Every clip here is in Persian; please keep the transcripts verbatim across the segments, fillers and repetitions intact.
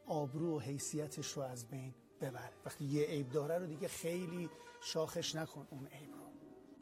آبرو و حیثیتش رو از بین ببره. وقتی یه عیب داره رو دیگه خیلی شاخش نکن اون عیب رو.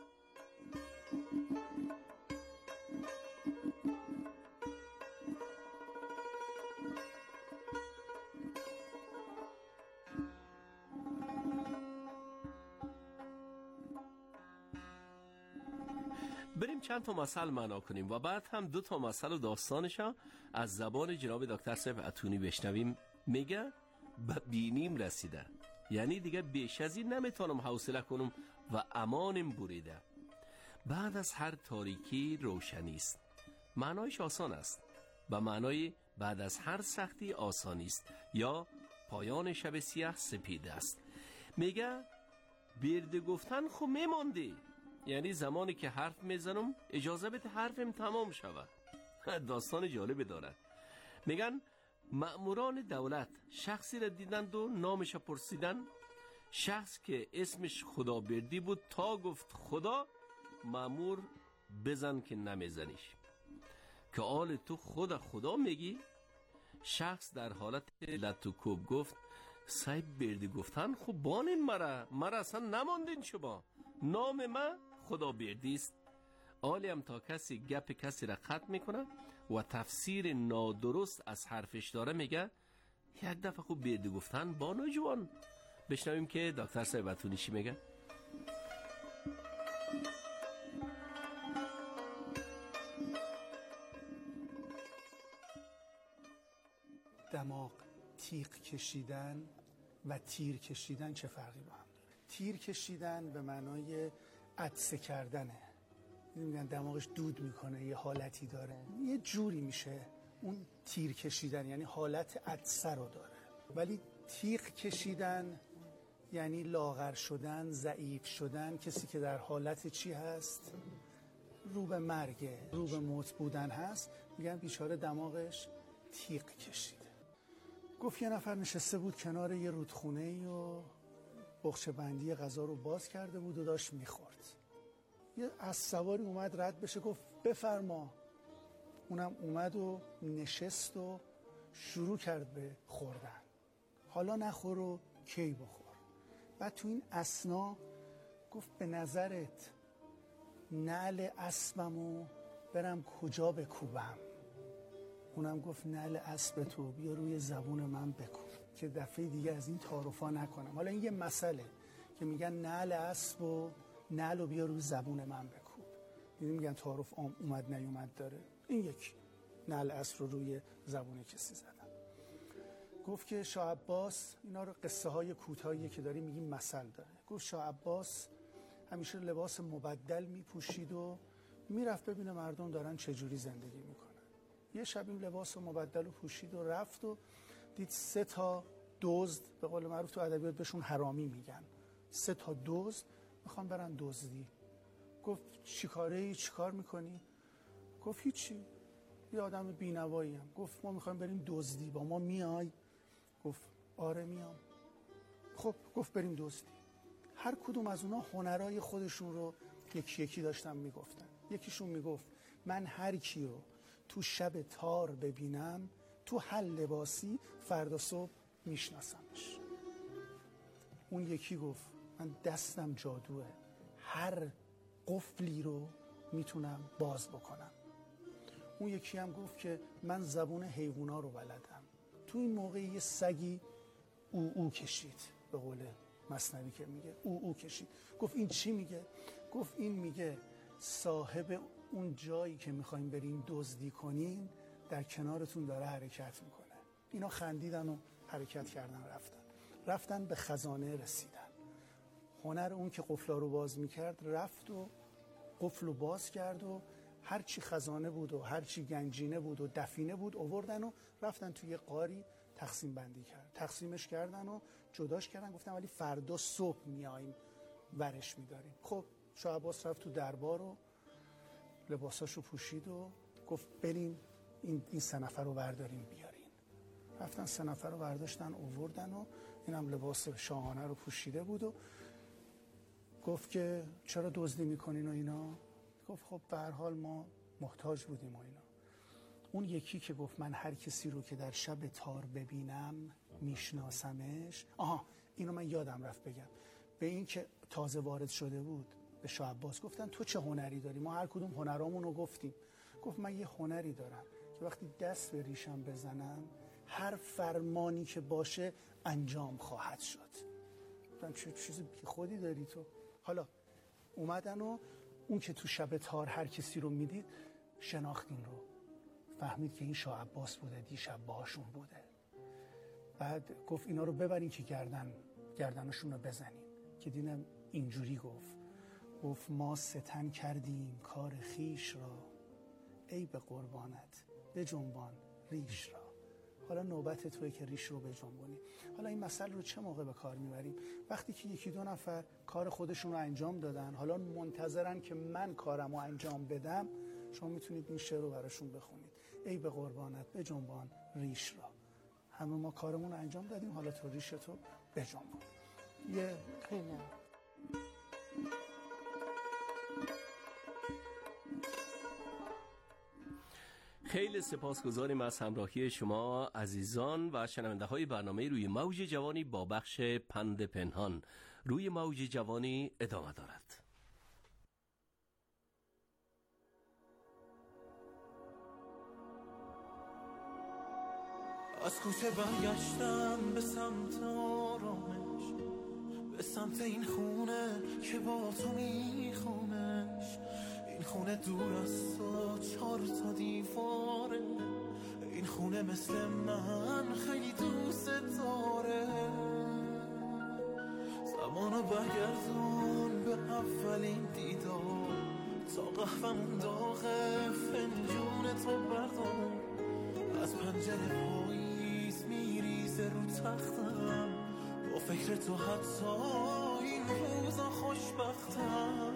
بریم چند تا مثل معنا کنیم و بعد هم دو تا مثل و داستانش از زبان جناب دکتر صاحب اتونی بشنویم. میگه به بینیم رسیده، یعنی دیگه بیش از این نمیتونم حوصله کنم و امانم بریده. بعد از هر تاریکی روشنی است. معنایش آسان است. به معنای بعد از هر سختی آسانی است یا پایان شب سیاه سپید است. میگه برده گفتن خو میماندی، یعنی زمانی که حرف میزنم اجازه بده حرفم تمام شود. داستان جالب داره. میگن مأموران دولت شخصی را دیدند و نامش پرسیدن. شخص که اسمش خدابردی بود تا گفت خدا، مأمور بزن که نمیزنیش. که آل تو خدا خدا میگی؟ شخص در حالت لط و کوب گفت صاحب بردی گفتن خب بانین مرا مرا اصلا نماندین شما، نام من خدا بردیست. آلی هم تا کسی گپ کسی را ختم میکنه و تفسیر نادرست از حرفش داره میگه یک دفعه خوب بردی گفتن بانو جوان. بشنویم که دکتر صاحب اتونی چی میگه. دماغ تیغ کشیدن و تیر کشیدن چه فرقی با هم داره؟ تیر کشیدن به معنای عطسه کردنه، میگن دماغش دود میکنه، یه حالتی داره، یه جوری میشه اون تیر کشیدن، یعنی حالت عطسه رو داره. ولی تیغ کشیدن یعنی لاغر شدن، ضعیف شدن، کسی که در حالت چی هست؟ رو به مرگه، رو به موت بودن هست، میگن بیچاره دماغش تیغ کشیده. گفت یه نفر نشسته بود کنار یه رودخونه‌ای و بخچه بندی غذا رو باز کرده بود و داشت میخورد. یه اسبسواری اومد رد بشه، گفت بفرما. اونم اومد و نشست و شروع کرد به خوردن. حالا نخور و کی بخور. بعد تو این اثنا گفت به نظرت نعل اسبمو برم کجا بکوبم؟ اونم گفت نعل اسب تو بیا روی زبون من بکوب که دفعه دیگه از این تعارفا نکنم. حالا این یه مسئله که میگن نعل اسب و نعل و بیا روی زبون من بکوب، یعنی میگن تعارف اومد نیومد داره. این یک نعل اسب رو روی زبون کسی زدن. گفت که شاه عباس، اینا رو قصه های کوتاهی که داریم میگیم مثل داره. گفت شاه عباس همیشه لباس مبدل میپوشید و میرفت ببینه مردم دارن چجوری زندگی میکنن. یه شب این لباس مبدل رو پوشید و رفت و دید سه تا دزد، به قول معروف تو ادبیات بهشون حرامی میگن، سه تا دزد میخوان برن دزدی. گفت چی کاره ای؟ چی کار میکنی؟ گفت هیچی، یه آدم بینواییم. گفت ما میخوایم بریم دزدی، با ما میای؟ گفت آره میام. خب گفت بریم دزدی. هر کدوم از اونا هنرهای خودشون رو یکی یکی داشتن میگفتن. یکیشون میگفت من هر کی رو تو شب تار ببینم تو هر لباسی فردا صبح میشناسمش. اون یکی گفت من دستم جادوه، هر قفلی رو میتونم باز بکنم. اون یکی هم گفت که من زبون حیوونا رو بلدم. تو این موقع یه سگی او او کشید، به قول مثنوی که میگه او او کشید. گفت این چی میگه؟ گفت این میگه صاحب اون جایی که میخوایم بریم دزدی کنین در کنارتون داره حرکت میکنه. اینا خندیدن و حرکت کردن، رفتن رفتن به خزانه رسیدن. هنر اون که قفلا رو باز میکرد رفت و قفل رو باز کرد و هر چی خزانه بود و هر چی گنجینه بود و دفینه بود آوردن و رفتن توی قاری تقسیم بندی کرد. تقسیمش کردن و جداش کردن، گفتن ولی فردا صبح میایم ورش میداریم. خب شاه عباس رفت تو دربار و لباساشو پوشید و گفت بریم این این سه نفر رو برداریم بیارین. رفتن سه نفر رو برداشتن آوردن و اینم لباس شاهانه رو پوشیده بود و گفت که چرا دزدی میکنین و اینا؟ گفت خب به هر حال ما محتاج بودیم و اینا. اون یکی که گفت من هر کسی رو که در شب تار ببینم میشناسمش. آها اینو من یادم رفت بگم، به این که تازه وارد شده بود به شاه عباس گفتن تو چه هنری داری؟ ما هر کدوم هنرامون رو گفتیم. گفت من یه هنری دارم که وقتی دست به ریشم بزنم هر فرمانی که باشه انجام خواهد شد. گفتم چه چیز بی خودی داری تو؟ حالا اومدن و اون که تو شب تار هر کسی رو میدید شناختین رو، فهمید که این شاه عباس بوده، دیشب باهاشون بوده. بعد گفت اینا رو ببرین که گردن گردنشون رو بزنین، که دیدم اینجوری گفت گفت ما ستن کردیم کار خیش را، ای به قربانت به جنبان ریش را. حالا نوبت توئه که ریش رو بجنبونی. حالا این مسئله رو چه موقع به کار میبریم؟ وقتی که یکی دو نفر کار خودشون رو انجام دادن، حالا منتظرن که من کارم رو انجام بدم. شما میتونید این شعر رو براشون بخونید، ای به قربانت به جنبان ریش را. همه ما کارمون رو انجام دادیم، حالا تو ریشتو بجنبون. یه خیلی خیلی سپاسگزاریم از همراهی شما عزیزان و شنونده های برنامه روی موج جوانی با بخش پند پنهان. روی موج جوانی ادامه دارد. از کوچه برگشتم به سمت آرامش، به سمت این خونه که با تو میخونش. این خونه دور از تو چار تا دیواره، این خونه مثل من خیلی دوست داره. زمانو برگردون به اولین دیدار، تا قهوه‌مون داغه فنجون تو بردار. از پنجره پاییز میریزه رو تختم، با فکر تو حتی این روزا خوشبختم.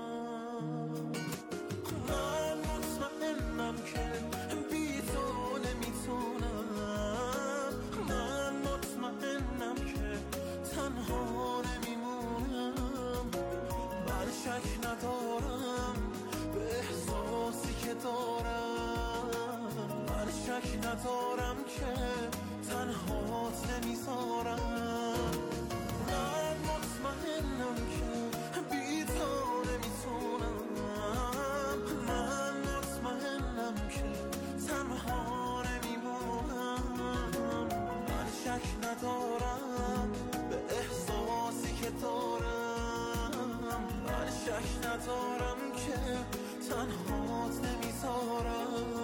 من مطمئنم که بی تو نمیتونم، من مطمئنم که تنها نمیمونم. من شک ندارم به احساسی که دارم، من شک ندارم که تنهات نمیذارم. من مطمئنم که بی تو نمیتونم، من مطمئنم که تنها نمیمونم. من شک ندارم به احساسی که دارم، من شک ندارم که تنهات نمیذارم.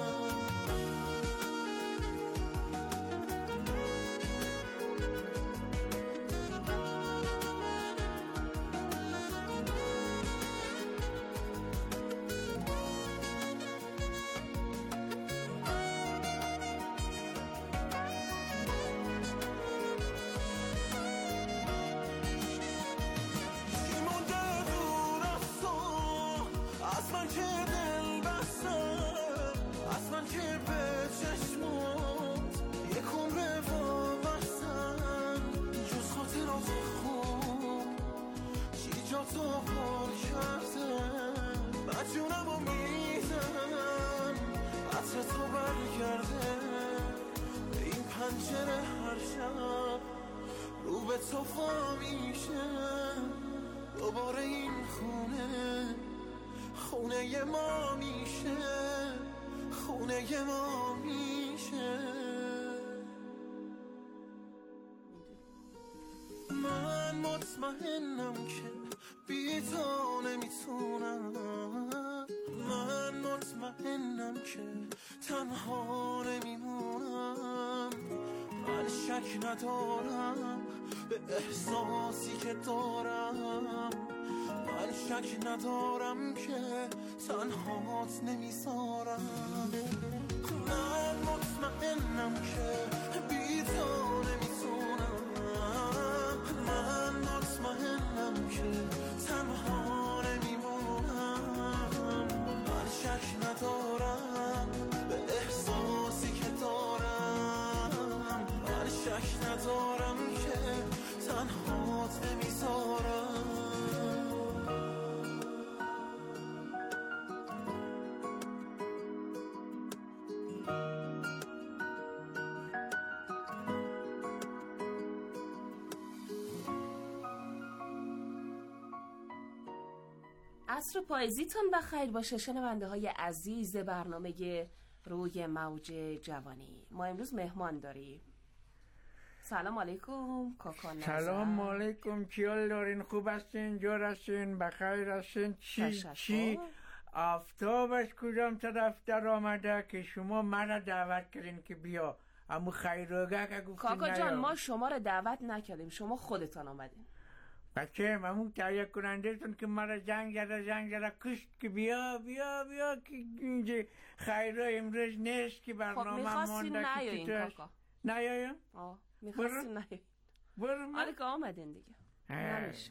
رو به تو فا میشه دوباره، این خونه خونه ما میشه، خونه ما میشه. من مطمئنم که بی تو نمیتونم، من مطمئنم که تنها نمیمونم. من شک ندارم به احساسی که دارم، من شک ندارم که تنهات نمیذارم. من مطمئنم که بی تو نمیتونم، من مطمئنم که تنها نمیمونم. من شک ندارم به احساسی که دارم، من شک ندارم که تنهات نمیذارم. عصر پاییزیتون بخیر باشه شنونده های عزیز برنامه روی موج جوانی. ما امروز مهمان داریم. سلام علیکم کاکا نظر. سلام علیکم، کیال دارین؟ خوب هستین؟ جور هستین؟ بخیر هستین؟ چی تشکر. چی آفتابش کدام طرف در آمده که شما مرا دعوت کردین که بیا؟ امو خیروگه که گفتین کاکا جان نیا. ما شما رو دعوت نکردیم، شما خودتان آمدین. بچه امو تهیه کننده تون که مرا زنگ زده زنگ زده کشت که بیا بیا بیا که اینجا خیره امروز نیست که خب برنامه میخواستین مانده که نیایین چطور؟ کاکا. نیایم؟ آه میخواستین نیایین. برو من حالا که آمدین دیگه نمیشه.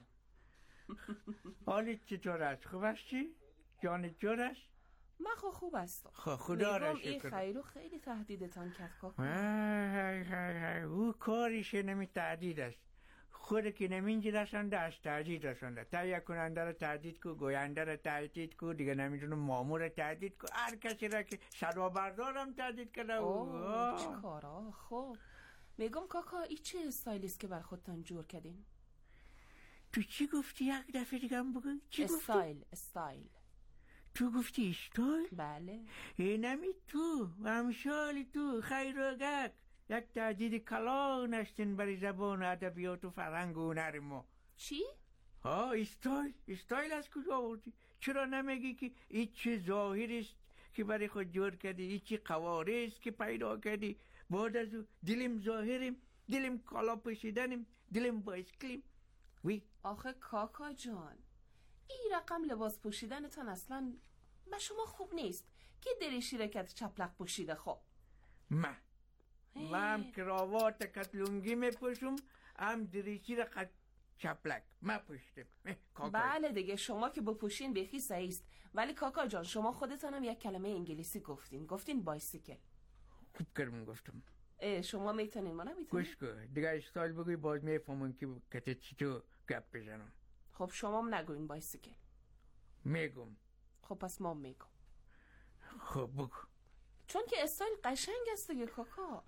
حالی چطور است؟ خوب هستی؟ جان جور است؟ من خب خوب هستم. خب خدا را میگم این شکر. خیرو خیلی تهدیدتان کرد کاکا. های های های او کاریش نمی تهدید است. خود که نمینجی رسنده از تهدید رسنده. تهیه کننده را تهدید کو، گوینده را تهدید کو، دیگه نمیدونم مامور را تهدید کو، هر کسی را که صدا بردارم تهدید کرده. اوه چه کارا. خب میگم کاکا این چه استایلیست که بر خودتان جور کردین؟ تو چی گفتی؟ یک دفعه دیگه هم بگو. چی گفتی؟ استایل استایل. تو گفتی استایل؟ بله. ای نمی تو و همشالی تو خیرگک یک تهدید کلان هستین برای زبان و ادبیات و فرهنگ و هنر ما. چی؟ ها استایل استایل از کجا آوردی؟ چرا نمیگی که این چه ظاهر است که برای خود جور کردی، این چه قواره است که پیدا کردی؟ بعد از او دلم ظاهریم، دلم کالا پوشیدنیم، دلم بایسکلیم. وی آخه کاکا جان این رقم لباس پوشیدنتان اصلا به شما خوب نیست که دلی شرکت چپلق پوشیده. خب من من هم کراوات کتلونگی میپوشم، هم دریشی را قد چپلک من پوشیدم. بله دیگه شما که بپوشین بخی صحیح است، ولی کاکا جان شما خودتانم یک کلمه انگلیسی گفتین، گفتین بایسیکل. خوب کردم گفتم. اه شما میتونین ما نمیتونین؟ گوش کن دیگه استایل بگوی باز میفهمون که کته چی تو گپ بزنم. خب شما هم نگوین بایسیکل. میگم. خب پس ما میگم. خب بگو. چون که استایل قشنگ است دیگه کاکا.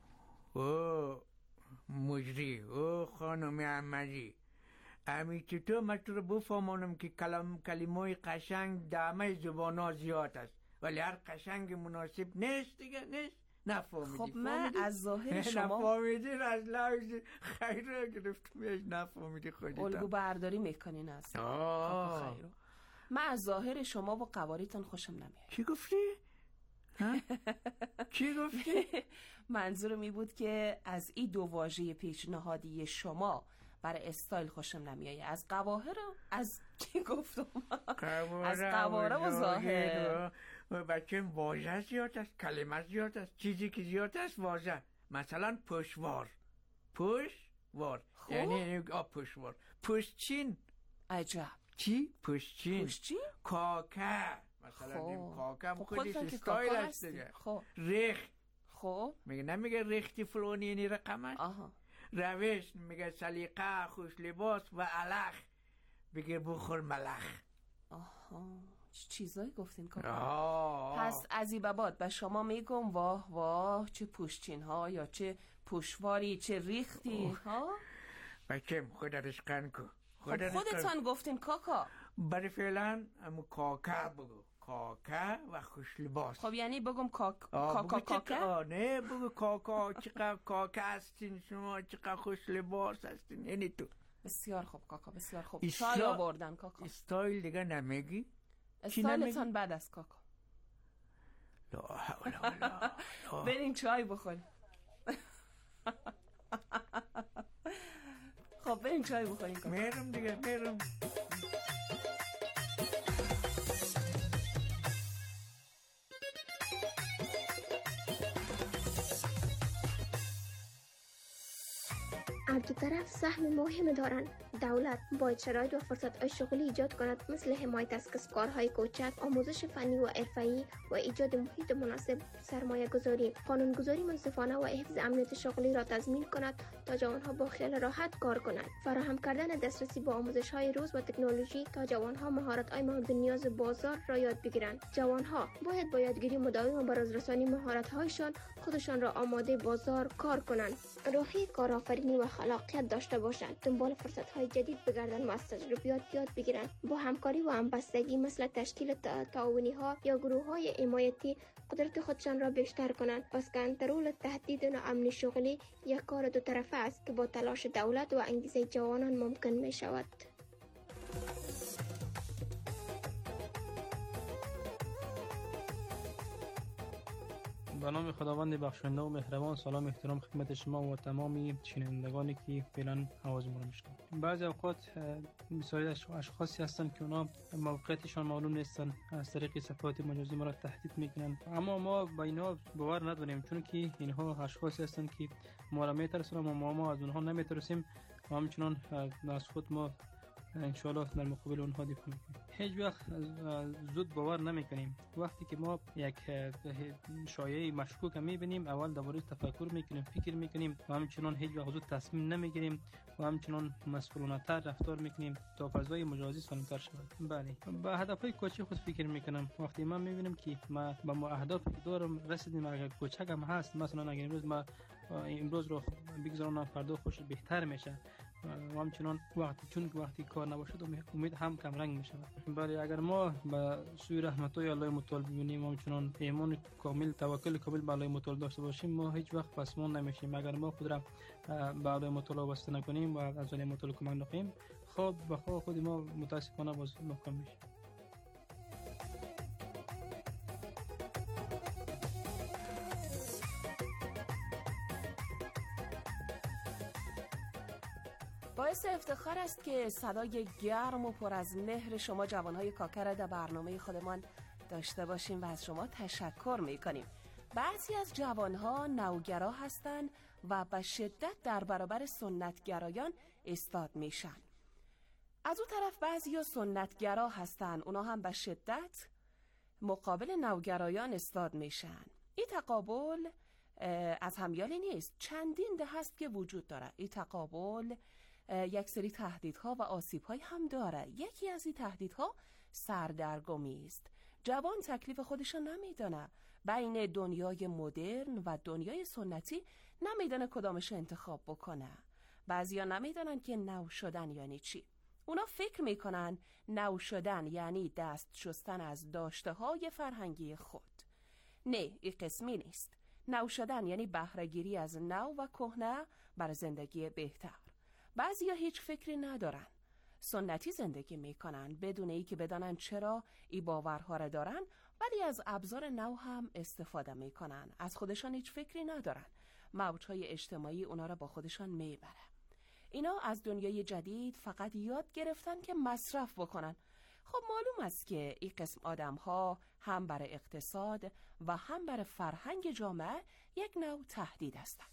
اوه مجری، اوه خانم احمدی، امی چطور من تو رو بفهمانم که کلم کلمای قشنگ دامه زبان ها زیاد است، ولی هر قشنگ مناسب نیست دیگه، نیست. نفهمیدی؟ خب من از ظاهر شما نفهمیدی از لحظ خیره گرفتمیش، نفهمیدی خودیتا. الگو برداری میکنین از آه خیرو. من از ظاهر شما و قواریتان خوشم نمیاد. چی گفتی؟ چی گفتی؟ منظورم این بود که از این دو واژه پیشنهادی شما برای استایل خوشم نمیایه. از قواهر و از کی گفتم؟ از قواره و ظاهر. بچه واژه زیاد است، کلمه زیاد است، چیزی که زیاد است واژه. مثلا پشوار، پشوار یعنی آ پشوار، پشچین. عجب. چی؟ پشچین. پشچین؟ کاکه مثلا دیم کاکه خب خودش خودتان که استایل کاکا است دیگه. خب رخ خب میگه، نمیگه رختی فلانی یعنی رقمش. آها. روش میگه سلیقه، خوش لباس و علخ بگه بخور ملخ. آها چه چیزایی گفتین کاکا. آه. پس از این بابات به شما میگم واه واه چه پوشچین ها یا چه پوشواری چه ریختی ها. بچه خود رشقن کو. خب خودتان گفتین کاکا. برای فعلا امو کاکه بگو، کاکه و خوش لباس. خب یعنی بگم کاکا کاکا کاکا؟ نه بگو کاکا. چقدر کاکه هستین شما، چقدر خوش لباس هستین. یعنی تو بسیار خوب کاکا بسیار خوب. استا... چای آوردن کاکا. استایل دیگه نمیگی؟ استایلتان بد است کاکا. لا حول ولا قوة. بریم چای بخوریم. خب بریم چای بخوریم کاکا. میرم دیگه میرم. از دو طرف سهم مهم دارند. دولت باید شرایط و فرصت‌های شغلی ایجاد کند، مثل حمایت از کسب‌کارهای کوچک، آموزش فنی و حرفه‌ای و ایجاد محیط مناسب سرمایه گذاری. قانونگذاری منصفانه و حفظ امنیت شغلی را تضمین کند تا جوانها با خیال راحت کار کنند. فراهم کردن دسترسی به آموزش‌های روز و تکنولوژی تا جوانها مهارت‌های مورد نیاز بازار را یاد بگیرند. جوانها باید با یادگیری مداوم و بازرسانی مهارت‌هایشان خودشان را آماده بازار کار کنند. راهی کارآفرینی و خلاقیت داشته باشند، دنبال فرصت‌های جدید بگردند و از تجربیات یاد بگیرند. با همکاری و همبستگی مثل تشکیل تعاونی‌ها یا گروه‌های حمایتی قدرت خودشان را بیشتر کنند. پس کنترل تهدید ناامنی شغلی یک کار دو طرفه است که با تلاش دولت و انگیزه جوانان ممکن می شود. به نام خداوند بخشنده و مهربان، سلام احترام خدمت شما و تمامی شنوندگانی که فعلا آواز ما رو میشنوند. بعضی اوقات بسیاری اشخاصی هستند که اونا موقعیتشان معلوم نیستن، از طریق صفحات مجازی ما را تهدید میکنن، اما ما با اینا باور نداریم، چون که اینها اشخاصی هستند که ما را میترسونن و ما, ما از اونها نمیترسیم و همچنان از خود ما انشاءالله در مقابل اونها دفاع میکنیم. هیچ وقت زود باور نمیکنیم. وقتی که ما یک شایعه مشکوک میبینیم، اول درباره تفکر میکنیم، فکر میکنیم و همچنان هیچ وقت زود تصمیم نمیگیریم و همچنان مسئولانه‌تر رفتار میکنیم تا فضای مجازی سالم‌تر شود. بله، با هدفهای کوچک خود فکر میکنم. وقتی من میبینم که ما با ما اهداف دارم رسیدیم، اگر کوچک هم هست، مثلا اگر امروز ما امروز رو بگذارم فردا خوش بهتر میشه و همچنان وقتی چون وقتی کار نباشد امید هم کم رنگ می شود. بله، اگر ما به سوی رحمت های الله متعال ببینیم و همچنان ایمان کامل، توکل کامل به الله متعال داشته باشیم، ما هیچ وقت پسماند نمیشیم. اگر ما خود را به الله متعال وابسته نکنیم و از الله متعال کمک نخواهیم، خود به خود خود ما متاسفانه باز ناکام میشیم. باعث افتخار است که صدای گرم و پر از مهر شما جوانهای کاکر در برنامه خودمان داشته باشیم و از شما تشکر میکنیم. بعضی از جوانها نوگرا هستند و به شدت در برابر سنتگرایان استاد میشن. از اون طرف بعضی ها سنتگرا هستند، اونا هم به شدت مقابل نوگرایان استاد میشن. این تقابل از همیالی نیست، چندین ده هست که وجود داره. این تقابل یک سری تهدیدها و آسیب‌های هم داره. یکی از این تهدیدها سردرگمی است. جوان تکلیف خودش نمیدونه، بین دنیای مدرن و دنیای سنتی نمیدونه کدامش انتخاب بکنه. بعضیا نمیدونن که نو شدن یعنی چی. اونا فکر میکنن نو شدن یعنی دست شستن از داشته‌های فرهنگی خود. نه، این قسمی نیست. نو شدن یعنی بهره‌گیری از نو و کهنه برای زندگی بهتر. بعضیا هیچ فکری ندارن، سنتی زندگی میکنن بدون ای که بدانن چرا ای باورها را دارن، ولی از ابزار نو هم استفاده میکنن. از خودشان هیچ فکری ندارن، موجهای اجتماعی اونا را با خودشان میبره. اینا از دنیای جدید فقط یاد گرفتن که مصرف بکنن. خب معلوم است که این قسم آدم ها هم برای اقتصاد و هم برای فرهنگ جامعه یک نوع تهدید هستند.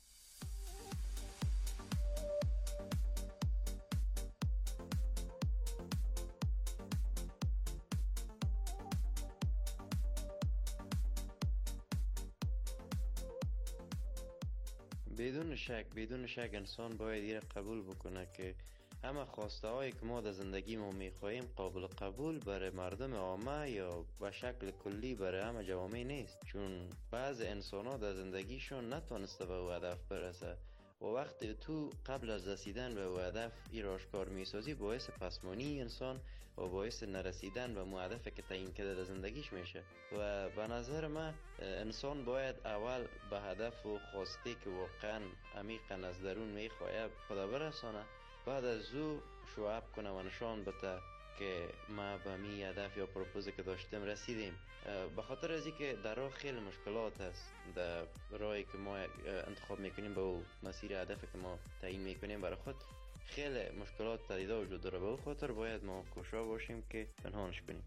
بدون شک بدون شک انسان باید این قبول بکنه که همه خواسته هایی که ما در زندگی ما میخواهیم قابل قبول برای مردم عامه یا به شکل کلی برای همه جوامع نیست، چون بعض انسان ها در زندگیشون نتونسته به او هدف برسه و وقتی تو قبل از رسیدن به او هدف این راشکار میسازی، باعث پسمانی انسان و باعث نرسیدن به اون هدفی که تعیین کرده در زندگیش میشه. و به نظر من انسان باید اول به هدف و خواسته که واقعا عمیقا از درون میخواه خدا برسانه، بعد از او شعب کنه و نشان بده که ما به می هدف یا پروپوزی که داشتیم رسیدیم. به خاطر از اینکه در راه خیلی مشکلات هست، در راهی که ما انتخاب میکنیم به او مسیر هدفی که ما تعیین میکنیم برای خود خیلی مشکلات تدیده وجود داره. به او خاطر باید ما کوشا باشیم که پنهانش کنیم.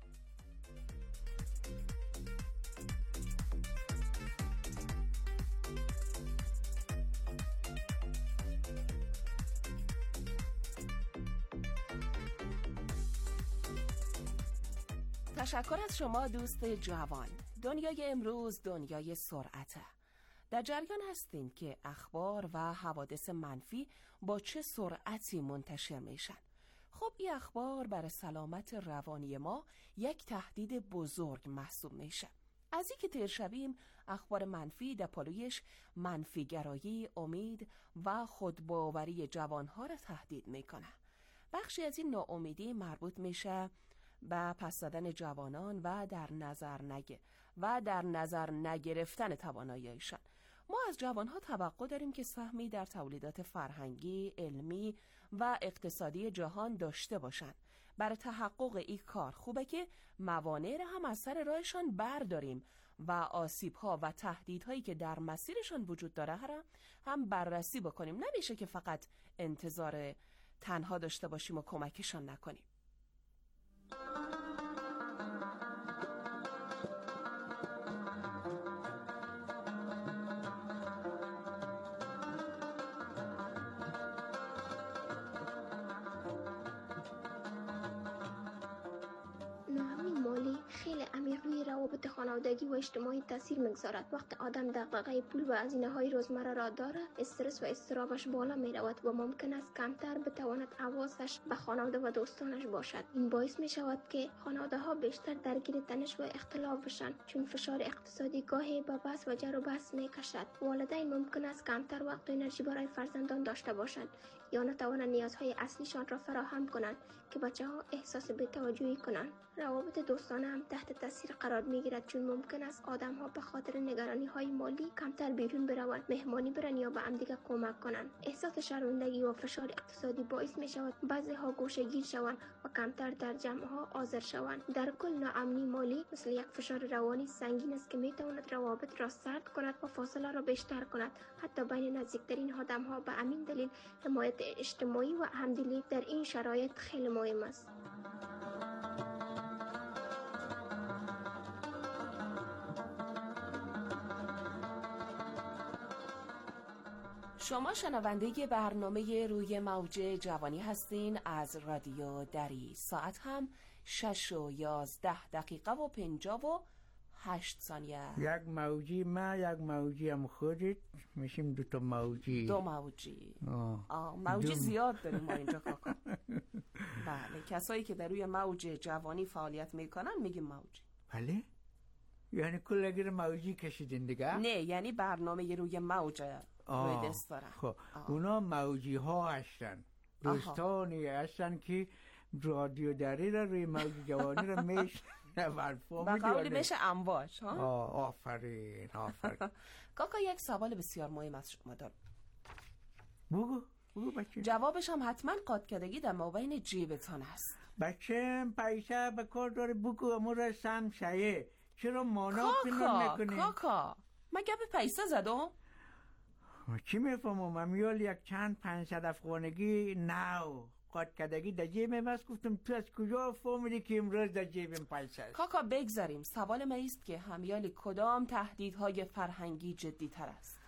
تشکر از شما دوست جوان. دنیای امروز دنیای سرعته. در جریان هستین که اخبار و حوادث منفی با چه سرعتی منتشر میشن. خب این اخبار برای سلامت روانی ما یک تهدید بزرگ محسوب میشه. از این که تیر شویم اخبار منفی در پلویش منفیگرایی، امید و خودباوری جوانها را تهدید میکنه. بخشی از این ناامیدی مربوط میشه به پس دادن جوانان و در نظر نگه و در نظر نگرفتن تواناییشان. ما از جوانها توقع داریم که سهمی در تولیدات فرهنگی، علمی و اقتصادی جهان داشته باشند. برای تحقق این کار خوبه که موانع را هم از سر راهشان برداریم و آسیب‌ها و تهدیدهایی که در مسیرشان وجود داره را هم بررسی بکنیم. نمیشه که فقط انتظار تنها داشته باشیم و کمکشان نکنیم. خیلی عمیق روی روابط خانوادگی و اجتماعی تاثیر میگذارد. وقتی آدم دغدغه پول و هزینه‌های روزمره را داره، استرس و اضطرابش بالا میرود و ممکن است کمتر بتواند حواسش به خانواده و دوستانش باشد. این باعث می شود که خانواده ها بیشتر درگیر تنش و اختلاف بشن، چون فشار اقتصادی گاهی به بحث و جر و بحث میکشد. والدین ممکن است کمتر وقت و انرژی برای فرزندان داشته باشند یا نتوانند نیازهای اصلیشان را فراهم کنند که بچه‌ها احساس بی‌توجهی کنند. روابط دوستانه هم تحت تاثیر قرار میگیرد، چون ممکن است آدم‌ها به خاطر نگرانی‌های مالی کمتر بیرون بروند، مهمانی برن یا به همدیگر کمک کنند. احساس شرمندگی و فشار اقتصادی باعث می‌شود بعضی‌ها گوشه‌گیر شوند و کمتر در جمع‌ها حاضر شوند. در کل، ناامنی مالی مثل یک فشار روانی سنگین است که می‌تواند روابط را سرد کند و فاصله را بیشتر کند، حتی بین نزدیکترین آدم‌ها. به همین دلیل حمایت اجتماعی و همدلی در این شرایط خیلی مهم است. شما شنونده برنامه روی موج جوانی هستین از رادیو دری. ساعت هم شش و یازده دقیقه و پنجاه و هشت ثانیه. یک موجی ما، یک موجی هم خودت، میشیم دو تا موجی. دو موجی. آه. آه موجی زیاد داریم ما اینجا کاکا. بله، کسایی که در روی موج جوانی فعالیت میکنن میگیم موجی. بله؟ یعنی کلگیر موجی کشیدین دیگه؟ نه، یعنی برنامه روی موج روی دست دارن. خب اونا موجی ها هستن، دوستانی هستن که رادیو دری را روی موج جوانی را میشن و قولی بشه امواج. آفرین آفرین. کاکا یک سوال بسیار مهم از شما دارم. بگو بگو بچه. جوابش هم حتما قاطکدگی در مابین جیبتان است. بچه پیسه به کار داره، بگو امور سمسایه چرا مانا پنون نکنی؟ کاکا مگه به پیسه زدم؟ چی میفهمم؟ امیال یک چند پنجصد افغانگی نو قاطکدگی در جیبم است. گفتم تو از کجا فهمیدی که امروز در جیبم پیسه است؟ کاکا بگذاریم. سوال ما است که همیال کدام تهدیدهای فرهنگی جدی تر است؟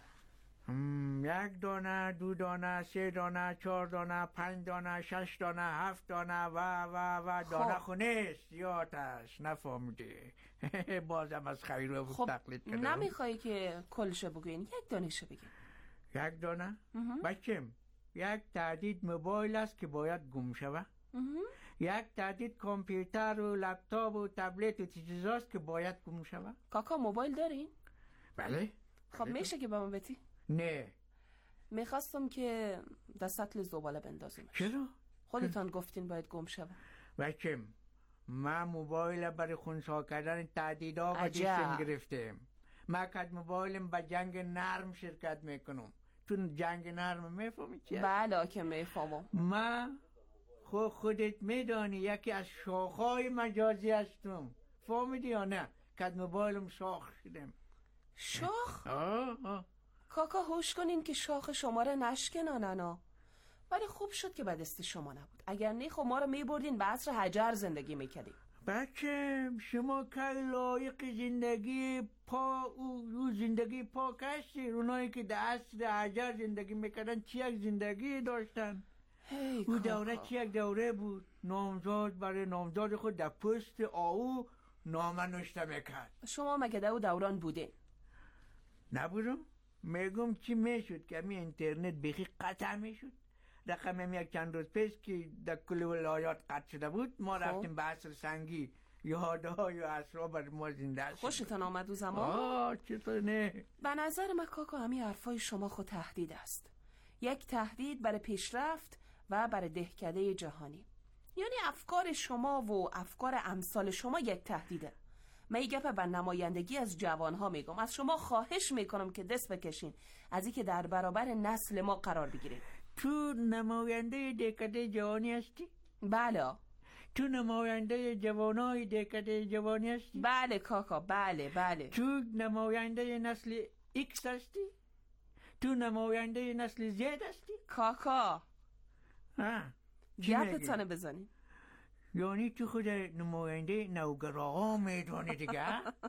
یک دانه، دو دانه، سه دانه، چهار دانه، پنج دانه، شش دانه، هفت دانه و و و دانه خونیست یا آتش. نفهمیدی؟ بازم از خیرو بود تقلید کردم. نمیخوایی که کلشه بگوین، یک دانشه بگین. یک دانه؟ بچم یک تهدید موبایل است که باید گم شود. یک تهدید کامپیوتر و لپتاپ و تبلت و چیزاست که باید گم شود. کاکا موبایل دارین؟ بله. خب میشه که به من بتی؟ نه. میخواستم که در سطل زباله بندازیمش. چرا؟ خودتان گفتین باید گم شود. بچم من موبایل برای خونسا کردن تهدیدا و دیشتم گرفتم. من کد موبایلم با جنگ نرم شرکت میکنم. تو جنگ نرم میفهمی چیه؟ بله که میفهمم. من خود خودت میدانی یکی از شاخهای مجازی هستم. فهمیدی یا نه؟ کد موبایلم شاخ شدم. شاخ؟ آه آه. کاکا هوش کنین که شاخ شما را نشکنانن. ولی خوب شد که به دست شما نبود. اگر نه خب ما رو میبردین به عصر حجر زندگی میکردیم. بچه شما که لایق زندگی پا او زندگی پاک هستی. اونایی که در عصر حجر زندگی میکردن چی یک زندگی داشتن؟ او دوره چی یک دوره بود؟ نامزاد برای نامزاد خود در پست آو نامه نوشته میکرد. شما مگه در دوران بودین؟ نبودم. میگم چی میشد که می اینترنت بخی قطع میشد. رقم یک چند روز پیش که در کل ولایات قطع شده بود ما رفتیم به عصر سنگی یادهای و اسرار بر ما زنده است. خوشتان آمد او زمان؟ آه چطور نه؟ به نظر من کاکا همین حرفای شما خود تهدید است. یک تهدید برای پیشرفت و برای دهکده جهانی. یعنی افکار شما و افکار امثال شما یک تهدیده. من این گپ به نمایندگی از جوانها میگم. از شما خواهش میکنم که دست بکشین از اینکه در برابر نسل ما قرار بگیرید. تو نماینده دهکده جوانی هستی؟ بله. تو نماینده جوانای دهکده جوانی هستی؟ بله کاکا، بله بله. تو نماینده نسل ایکس هستی؟ تو نماینده نسل زد هستی؟ کاکا ها گپتانه بزنین. یعنی تو خود نماینده نوگراها میدونی دیگه؟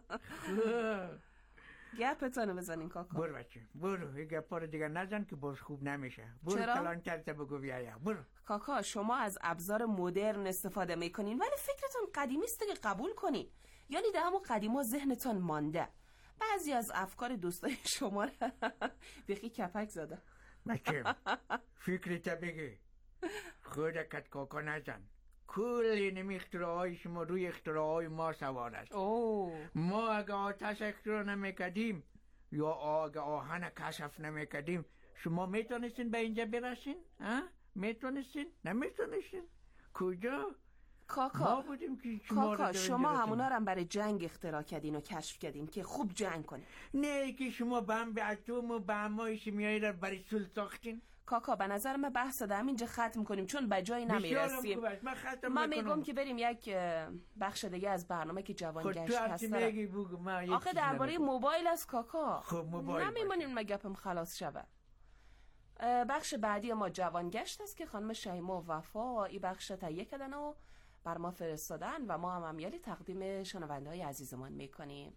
گپتانه بزنین کاکا. برو بچه برو، یه گپا رو دیگه نزن که باز خوب نمیشه. برو چرا؟ کلان کرده بگو بیایا. برو. کاکا شما از ابزار مدرن استفاده میکنین ولی فکرتون قدیمی است که قبول کنین. یعنی در همون قدیما ذهنتون مانده. بعضی از افکار دوستای شما رو بخی کپک زده. بچه فکرت بگی خود کت کاکا نزن. کل نمی اختراعای شما روی اختراعای ما سوار است. اوه. ما اگه آتش اختراع نمیکردیم یا اگه آهن کشف نمیکردیم شما میتونستین به اینجا برسین؟ میتونستین؟ نمیتونستین؟ کجا؟ کاکا ما بودیم که شما کاکا رو شما همونا رو هم برای جنگ اختراع کردین و کشف کردین که خوب جنگ کنین. نه که شما بم به اتم و بمای شیمیایی رو برای صلح ساختین. کاکا به نظر من بحث رو همینجا ختم کنیم چون به جایی نمیرسیم. من میگم که بریم یک بخش دیگه از برنامه که جوانگشت هست. آخه درباره موبایل است کاکا. خب موبایل نمیمونیم مگپم خلاص شود. بخش بعدی ما جوانگشت است که خانم شیما و وفا این بخش تهیه کردن و بر ما فرستادن و ما هم امیالی تقدیم شنونده های عزیزمان میکنیم.